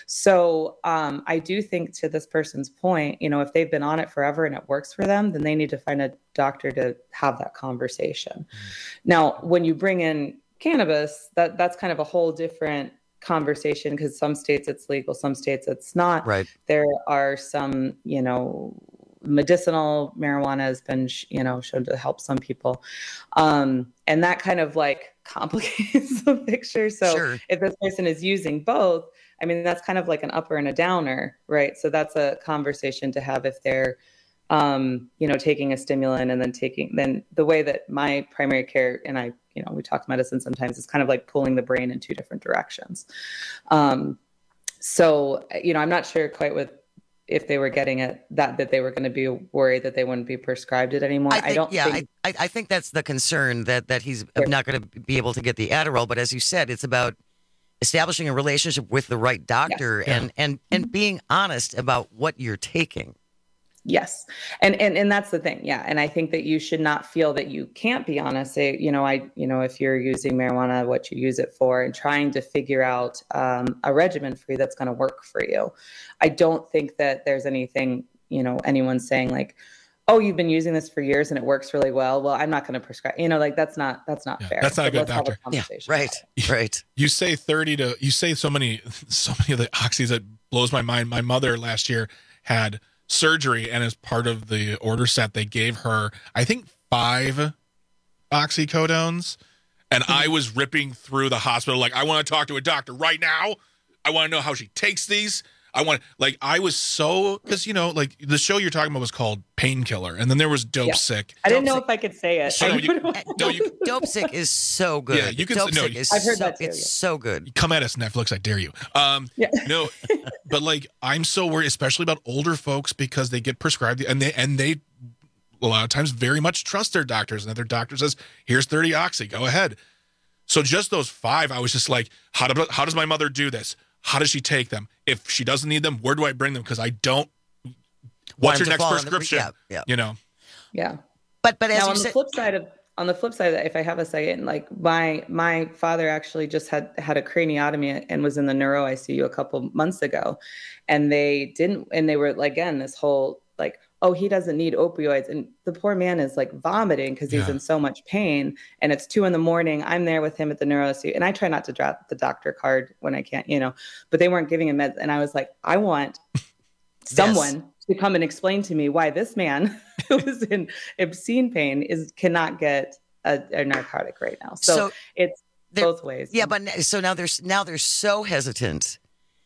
So um, I do think, to this person's point, you know, if they've been on it forever and it works for them, then they need to find a doctor to have that conversation. Mm. Now, when you bring in cannabis, that that's kind of a whole different conversation, because some states it's legal, some states it's not. Right. There are some, you know, medicinal marijuana has been, you know, shown to help some people. Um, and that kind of like complicates the picture. So Sure. if this person is using both, I mean, that's kind of like an upper and a downer, right? So that's a conversation to have if they're, um, you know, taking a stimulant and then taking, then the way that my primary care, and I, you know, we talk medicine sometimes, it's kind of like pulling the brain in two different directions. Um, so, you know, I'm not sure quite with, if they were getting it, that that they were going to be worried that they wouldn't be prescribed it anymore. I, think, I don't yeah, think. I, I think that's the concern, that that he's Sure. not going to be able to get the Adderall. But as you said, it's about establishing a relationship with the right doctor, Yeah. and and and being honest about what you're taking. Yes. And, and, and that's the thing. Yeah. And I think that you should not feel that you can't be honest. Say, you know, I, you know, if you're using marijuana, what you use it for, and trying to figure out um, a regimen for you that's going to work for you. I don't think that there's anything, you know, anyone saying like, oh, you've been using this for years and it works really well. Well, I'm not going to prescribe, you know, like that's not, that's not Yeah, fair. that's not a So good let's have doctor. conversation Right. Right. You say thirty to, you say so many, so many of the oxys that blows my mind. My mother last year had surgery, and as part of the order set, they gave her, I think, five oxycodones. And I was ripping through the hospital like, I want to talk to a doctor right now. I want to know how she takes these. I want, like, I was so, because, you know, like, the show you're talking about was called Painkiller, and then there was Dope Yeah. Sick. I didn't Dope know Sick. if I could say it. So you- no, you, Dope Sick is so good. Yeah, you can- Dope no, Sick you- is I've heard so, that too, it's yeah. so good. come at us, Netflix, I dare you. Um, Yeah. no, but like, I'm so worried, especially about older folks, because they get prescribed, and they, and they, a lot of times, very much trust their doctors, and that their doctor says, here's thirty oxy, go ahead. So just those five, I was just like, how, do, how does my mother do this? How does she take them? If she doesn't need them, where do I bring them? Because I don't, what's them your to next fall in the- prescription? yeah, yeah. You know? Yeah. But but as Now, you on the said, flip side of on the flip side of that, if I have a second, like my my father actually just had had a craniotomy and was in the neuro I C U a couple months ago, and they didn't, and they were like, again, this whole like, oh, he doesn't need opioids, and the poor man is like vomiting because he's Yeah. in so much pain, and it's two in the morning. I'm there with him at the neuro I C U, and I try not to drop the doctor card when I can't, you know, but they weren't giving him meds, and I was like, I want someone to come and explain to me why this man who is in obscene pain is cannot get a, a narcotic right now. So, So it's there- both ways. yeah, but n- so now there's now they're so hesitant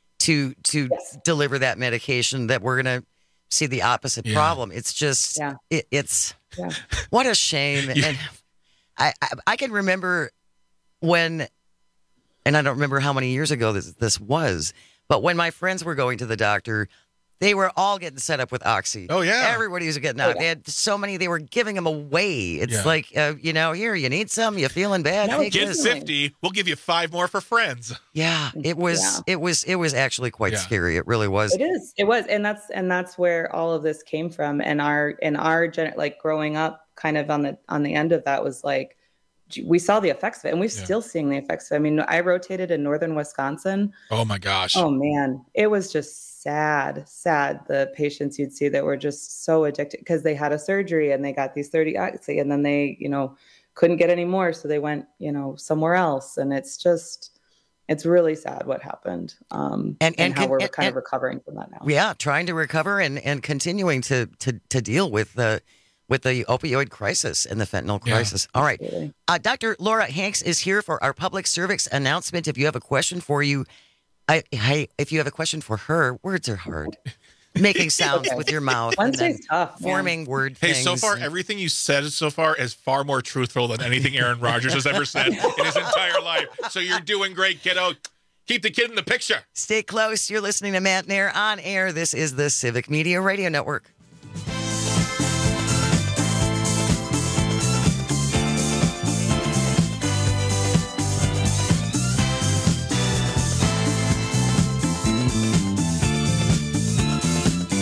to to Yes. deliver that medication that we're gonna see the opposite Yeah. problem. It's just Yeah. it, it's Yeah. what a shame. Yeah. And I, I I can remember when, and I don't remember how many years ago this this was, but when my friends were going to the doctor, they were all getting set up with Oxy. Oh, yeah. Everybody was getting Oh, out. yeah. They had so many, they were giving them away. It's Yeah. like, uh, you know, here, you need some, you feeling bad? No, Take Get this. fifty, we'll give you five more for friends. Yeah, it was, Yeah. it was, it was actually quite Yeah. scary. It really was. It is. It was, and that's and that's where all of this came from. And our and our gen, like growing up, kind of on the on the end of that was like gee, we saw the effects of it, and we're Yeah. still seeing the effects of it. I mean, I rotated in northern Wisconsin. Oh my gosh. Oh man, it was just sad, sad. The patients you'd see that were just so addicted because they had a surgery and they got these thirty oxy, and then they, you know, couldn't get any more, so they went, you know, somewhere else. And it's just, it's really sad what happened, um, And- and, and how can- we're and- kind and- of recovering from that now. Yeah, trying to recover and, and continuing to, to, to deal with the with the opioid crisis and the fentanyl Yeah. crisis. All right. Absolutely. Uh, Doctor Laura Hanks is here for our public service announcement. If you have a question for you, I, hey, if you have a question for her, words are hard. Making sounds Okay. with your mouth. and then Wednesday's tough. man. forming word Hey, things. so far, everything you said so far is far more truthful than anything Aaron Rodgers has ever said in his entire life. So you're doing great, kiddo. Keep the kid in the picture. Stay close. You're listening to Matt Nair on air. This is the Civic Media Radio Network.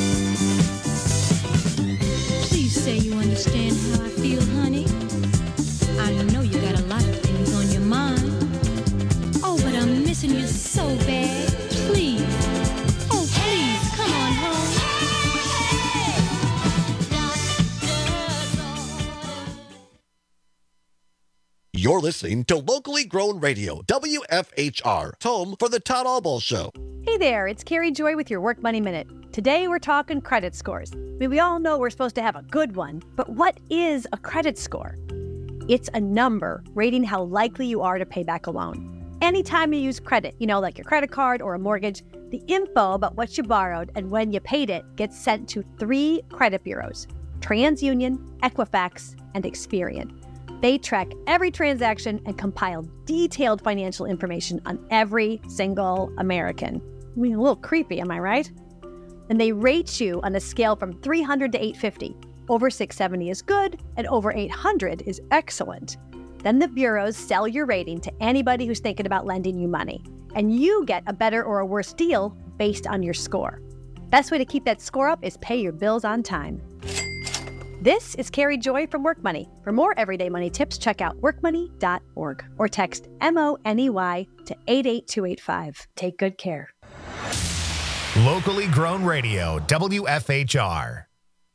Please say you understand how I feel, honey. listening to Locally Grown Radio, W F H R, home for the Todd Albaugh Show. Hey there, it's Carrie Joy with your Work Money Minute. Today we're talking credit scores. I mean, we all know we're supposed to have a good one, but what is a credit score? It's a number rating how likely you are to pay back a loan. Anytime you use credit, you know, like your credit card or a mortgage, the info about what you borrowed and when you paid it gets sent to three credit bureaus: TransUnion, Equifax, and Experian. They track every transaction and compile detailed financial information on every single American. I mean, a little creepy, am I right? And they rate you on a scale from three hundred to eight fifty. Over six seventy is good, and over eight hundred is excellent. Then the bureaus sell your rating to anybody who's thinking about lending you money, and you get a better or a worse deal based on your score. Best way to keep that score up is pay your bills on time. This is Carrie Joy from Work Money. For more everyday money tips, check out work money dot org or text M O N E Y to eight eight two eight five. Take good care. Locally Grown Radio, W F H R.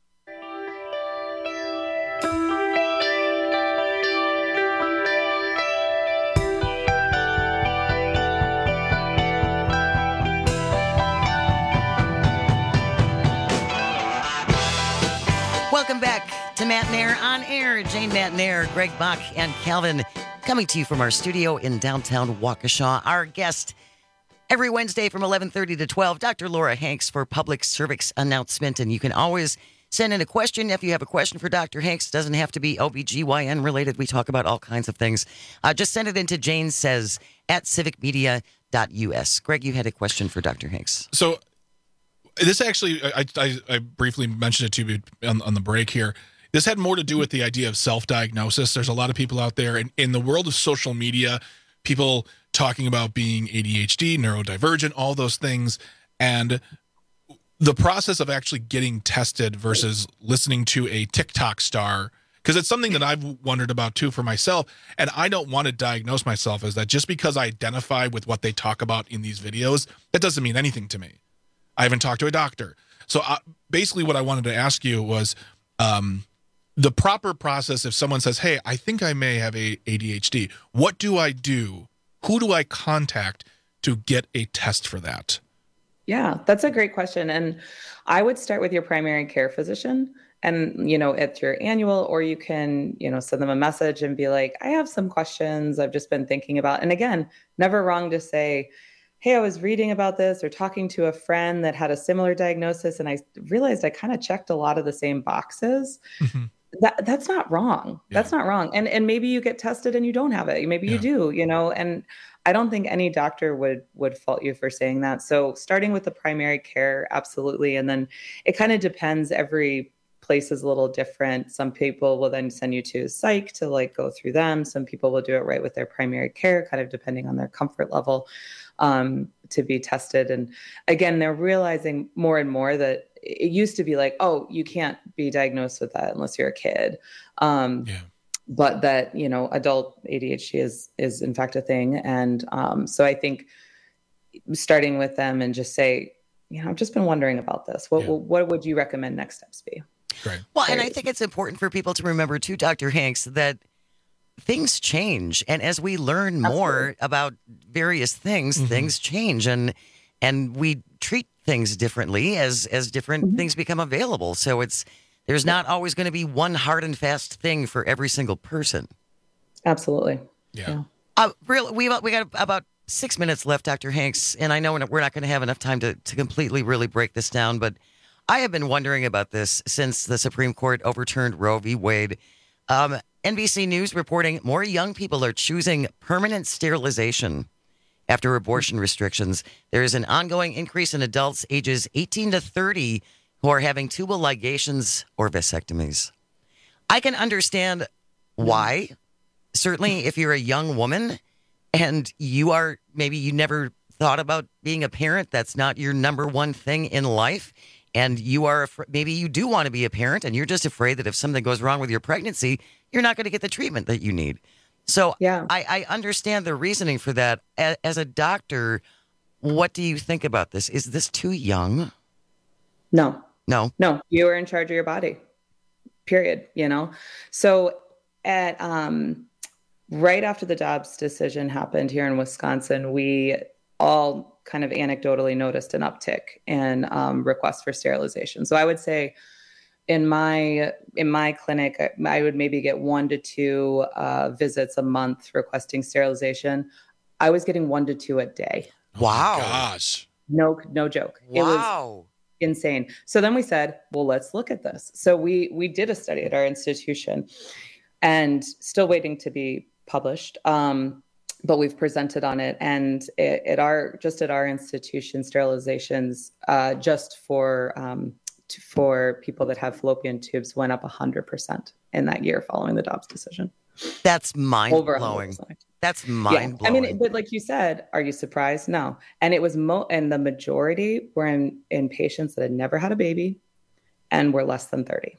Welcome back to Matt Nair on Air. Jane Matt Nair, Greg Bach, and Calvin coming to you from our studio in downtown Waukesha. Our guest every Wednesday from eleven thirty to twelve, Doctor Laura Hanks for Public Service Announcement. And you can always send in a question if you have a question for Doctor Hanks. It doesn't have to be O B G Y N related. We talk about all kinds of things. Uh, just send it into Jane Says at civic media dot U S. Greg, you had a question for Doctor Hanks. So this actually, I, I, I briefly mentioned it to you on, on the break here. This had more to do with the idea of self-diagnosis. There's a lot of people out there in, in the world of social media, people talking about being A D H D, neurodivergent, all those things. And the process of actually getting tested versus listening to a TikTok star, because it's something that I've wondered about too for myself. And I don't want to diagnose myself as that. Just because I identify with what they talk about in these videos, that doesn't mean anything to me. I haven't talked to a doctor. So uh, basically what I wanted to ask you was um, the proper process if someone says, hey, I think I may have a A D H D. What do I do? Who do I contact to get a test for that? Yeah, that's a great question. And I would start with your primary care physician. And, you know, it's your annual, or you can, you know, send them a message and be like, I have some questions I've just been thinking about. And again, never wrong to say, hey, I was reading about this or talking to a friend that had a similar diagnosis, and I realized I kind of checked a lot of the same boxes. Mm-hmm. That that's not wrong. Yeah. That's not wrong. And and maybe you get tested and you don't have it. Maybe yeah. you do, you know, and I don't think any doctor would would fault you for saying that. So starting with the primary care, absolutely. And then it kind of depends. Every place is a little different. Some people will then send you to psych to like go through them. Some people will do it right with their primary care, kind of depending on their comfort level. Um, to be tested. And again, they're realizing more and more that it used to be like, oh, you can't be diagnosed with that unless you're a kid. Um, yeah. But that, you know, adult A D H D is, is in fact a thing. And um, so I think starting with them and just say, you know, I've just been wondering about this. What, yeah. what would you recommend next steps be? Great. Well, and I think it's important for people to remember too, Doctor Hanks, that things change, and as we learn more Absolutely. About various things, mm-hmm. things change, and and we treat things differently as as different mm-hmm. things become available. So it's there's not always going to be one hard and fast thing for every single person. Absolutely. Yeah. yeah. Uh, real, we we got about six minutes left, Doctor Hanks, and I know we're not going to have enough time to to completely really break this down, but I have been wondering about this since the Supreme Court overturned Roe v. Wade. Um, N B C News reporting more young people are choosing permanent sterilization after abortion restrictions. There is an ongoing increase in adults ages eighteen to thirty who are having tubal ligations or vasectomies. I can understand why. Certainly, if you're a young woman and you are, maybe you never thought about being a parent, that's not your number one thing in life. And you are, maybe you do want to be a parent and you're just afraid that if something goes wrong with your pregnancy, you're not going to get the treatment that you need. So yeah. I, I understand the reasoning for that. As, as a doctor, what do you think about this? Is this too young? No. No. No. You are in charge of your body, period. You know? So at, um, right after the Dobbs decision happened here in Wisconsin, we all kind of anecdotally noticed an uptick in um, requests for sterilization. So I would say in my in my clinic, I would maybe get one to two uh, visits a month requesting sterilization. I was getting one to two a day. Wow. Oh gosh. No, no joke. Wow. It was insane. So then we said, well, let's look at this. So we we did a study at our institution, and still waiting to be published. Um, but we've presented on it, and it, at our just at our institution, sterilizations uh, just for um, to, for people that have fallopian tubes went up one hundred percent in that year following the Dobbs decision. That's mind blowing. That's mind blowing. Yeah. I mean, but like you said, are you surprised? No. And it was mo and the majority were in in patients that had never had a baby and were less than thirty.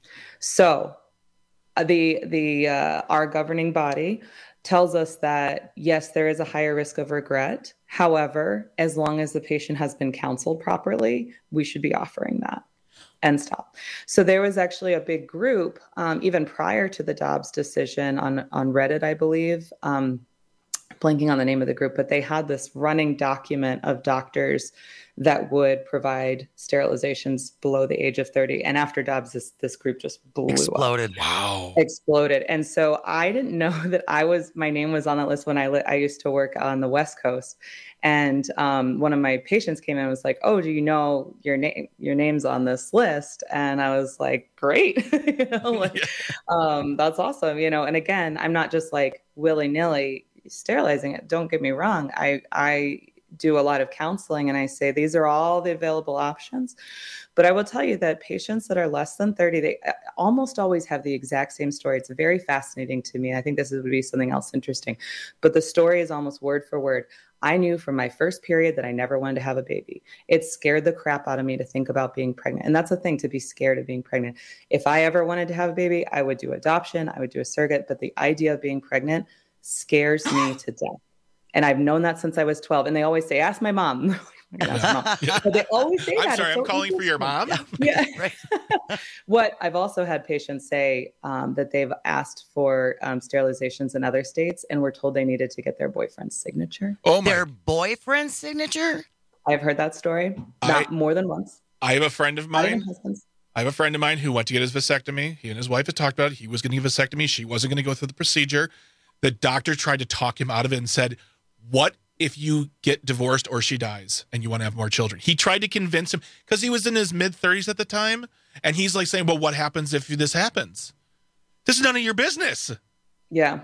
So uh, the the uh, our governing body tells us that yes, there is a higher risk of regret. However, as long as the patient has been counseled properly, we should be offering that. And stop. So there was actually a big group, um, even prior to the Dobbs decision on, on Reddit, I believe, um, blanking on the name of the group, but they had this running document of doctors that would provide sterilizations below the age of thirty. And after Dobbs, this, this group just blew Exploded. up. Wow. Exploded. And so I didn't know that I was, my name was on that list when I, li- I used to work on the West Coast. And um, one of my patients came in and was like, oh, do you know your name? Your name's on this list. And I was like, great. you know, like, yeah. um, that's awesome. You know, and again, I'm not just like willy nilly sterilizing it. Don't get me wrong. I, I do a lot of counseling and I say, these are all the available options. But I will tell you that patients that are less than thirty, they almost always have the exact same story. It's very fascinating to me. I think this would be something else interesting. But the story is almost word for word. I knew from my first period that I never wanted to have a baby. It scared the crap out of me to think about being pregnant. And that's the thing, to be scared of being pregnant. If I ever wanted to have a baby, I would do adoption. I would do a surrogate. But the idea of being pregnant scares me to death. And I've known that since I was twelve. And they always say, ask my mom. Ask my mom. Yeah. But they always say I'm that. sorry, It's I'm so calling for your mom. Yeah. What I've also had patients say um, that they've asked for um, sterilizations in other states and were told they needed to get their boyfriend's signature. Oh my. Their boyfriend's signature? I've heard that story not I, more than once. I have a friend of mine. Husbands. I have a friend of mine who went to get his vasectomy. He and his wife had talked about it. He was going to get a vasectomy. She wasn't going to go through the procedure. The doctor tried to talk him out of it and said, what if you get divorced or she dies and you want to have more children? He tried to convince him because he was in his mid thirties at the time. And he's like saying, well, what happens if this happens? This is none of your business. Yeah.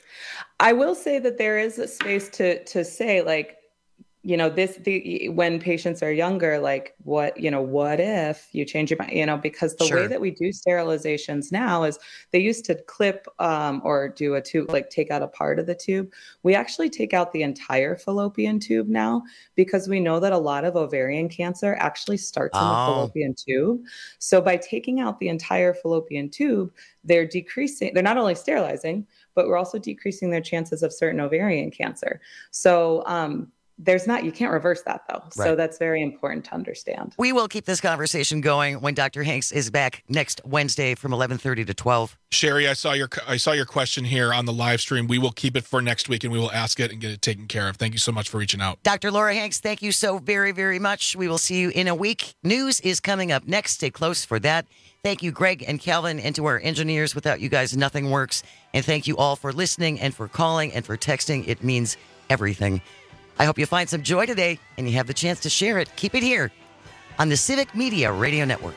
I will say that there is a space to, to say, like, you know, this, the, when patients are younger, like what, you know, what if you change your mind, you know, because the Sure. way that we do sterilizations now is they used to clip um, or do a tube, like take out a part of the tube. We actually take out the entire fallopian tube now because we know that a lot of ovarian cancer actually starts in the Oh. fallopian tube. So by taking out the entire fallopian tube, they're decreasing, they're not only sterilizing, but we're also decreasing their chances of certain ovarian cancer. So, um, There's not, you can't reverse that though. So Right. that's very important to understand. We will keep this conversation going when Doctor Hanks is back next Wednesday from eleven thirty to twelve. Sherry, I saw your I saw your question here on the live stream. We will keep it for next week and we will ask it and get it taken care of. Thank you so much for reaching out. Doctor Laura Hanks, thank you so very, very much. We will see you in a week. News is coming up next. Stay close for that. Thank you, Greg and Calvin, and to our engineers. Without you guys, nothing works. And thank you all for listening and for calling and for texting. It means everything. I hope you find some joy today and you have the chance to share it. Keep it here on the Civic Media Radio Network.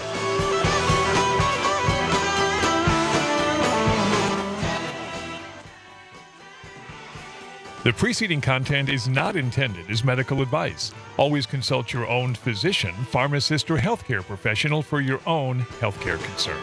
The preceding content is not intended as medical advice. Always consult your own physician, pharmacist, or healthcare professional for your own healthcare concern.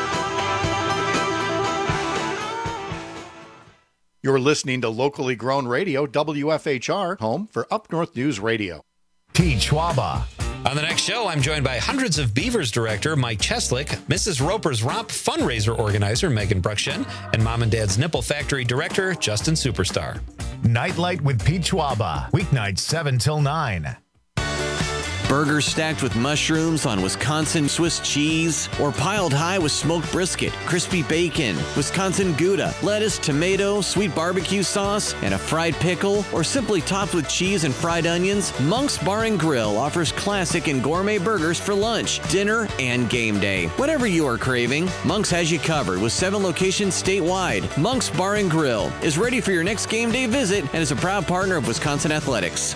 You're listening to locally grown radio, W F H R, home for Up North News Radio. T. Schwaba. On the next show, I'm joined by Hundreds of Beavers director Mike Cheslick, Missus Roper's Romp fundraiser organizer Megan Bruckshen, and Mom and Dad's Nipple Factory director Justin Superstar. Nightlight with Pete Schwaba. Weeknights seven till nine. Burgers stacked with mushrooms on Wisconsin Swiss cheese, or piled high with smoked brisket, crispy bacon, Wisconsin Gouda, lettuce, tomato, sweet barbecue sauce, and a fried pickle, or simply topped with cheese and fried onions, Monk's Bar and Grill offers classic and gourmet burgers for lunch, dinner, and game day. Whatever you are craving, Monk's has you covered with seven locations statewide. Monk's Bar and Grill is ready for your next game day visit and is a proud partner of Wisconsin Athletics.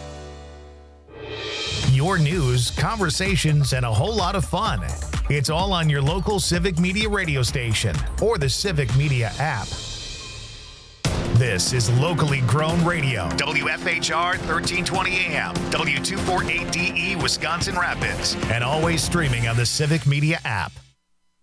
Your news, conversations, and a whole lot of fun. It's all on your local Civic Media radio station or the Civic Media app. This is locally grown radio. W F H R thirteen twenty A M, W two forty-eight D E Wisconsin Rapids, and always streaming on the Civic Media app.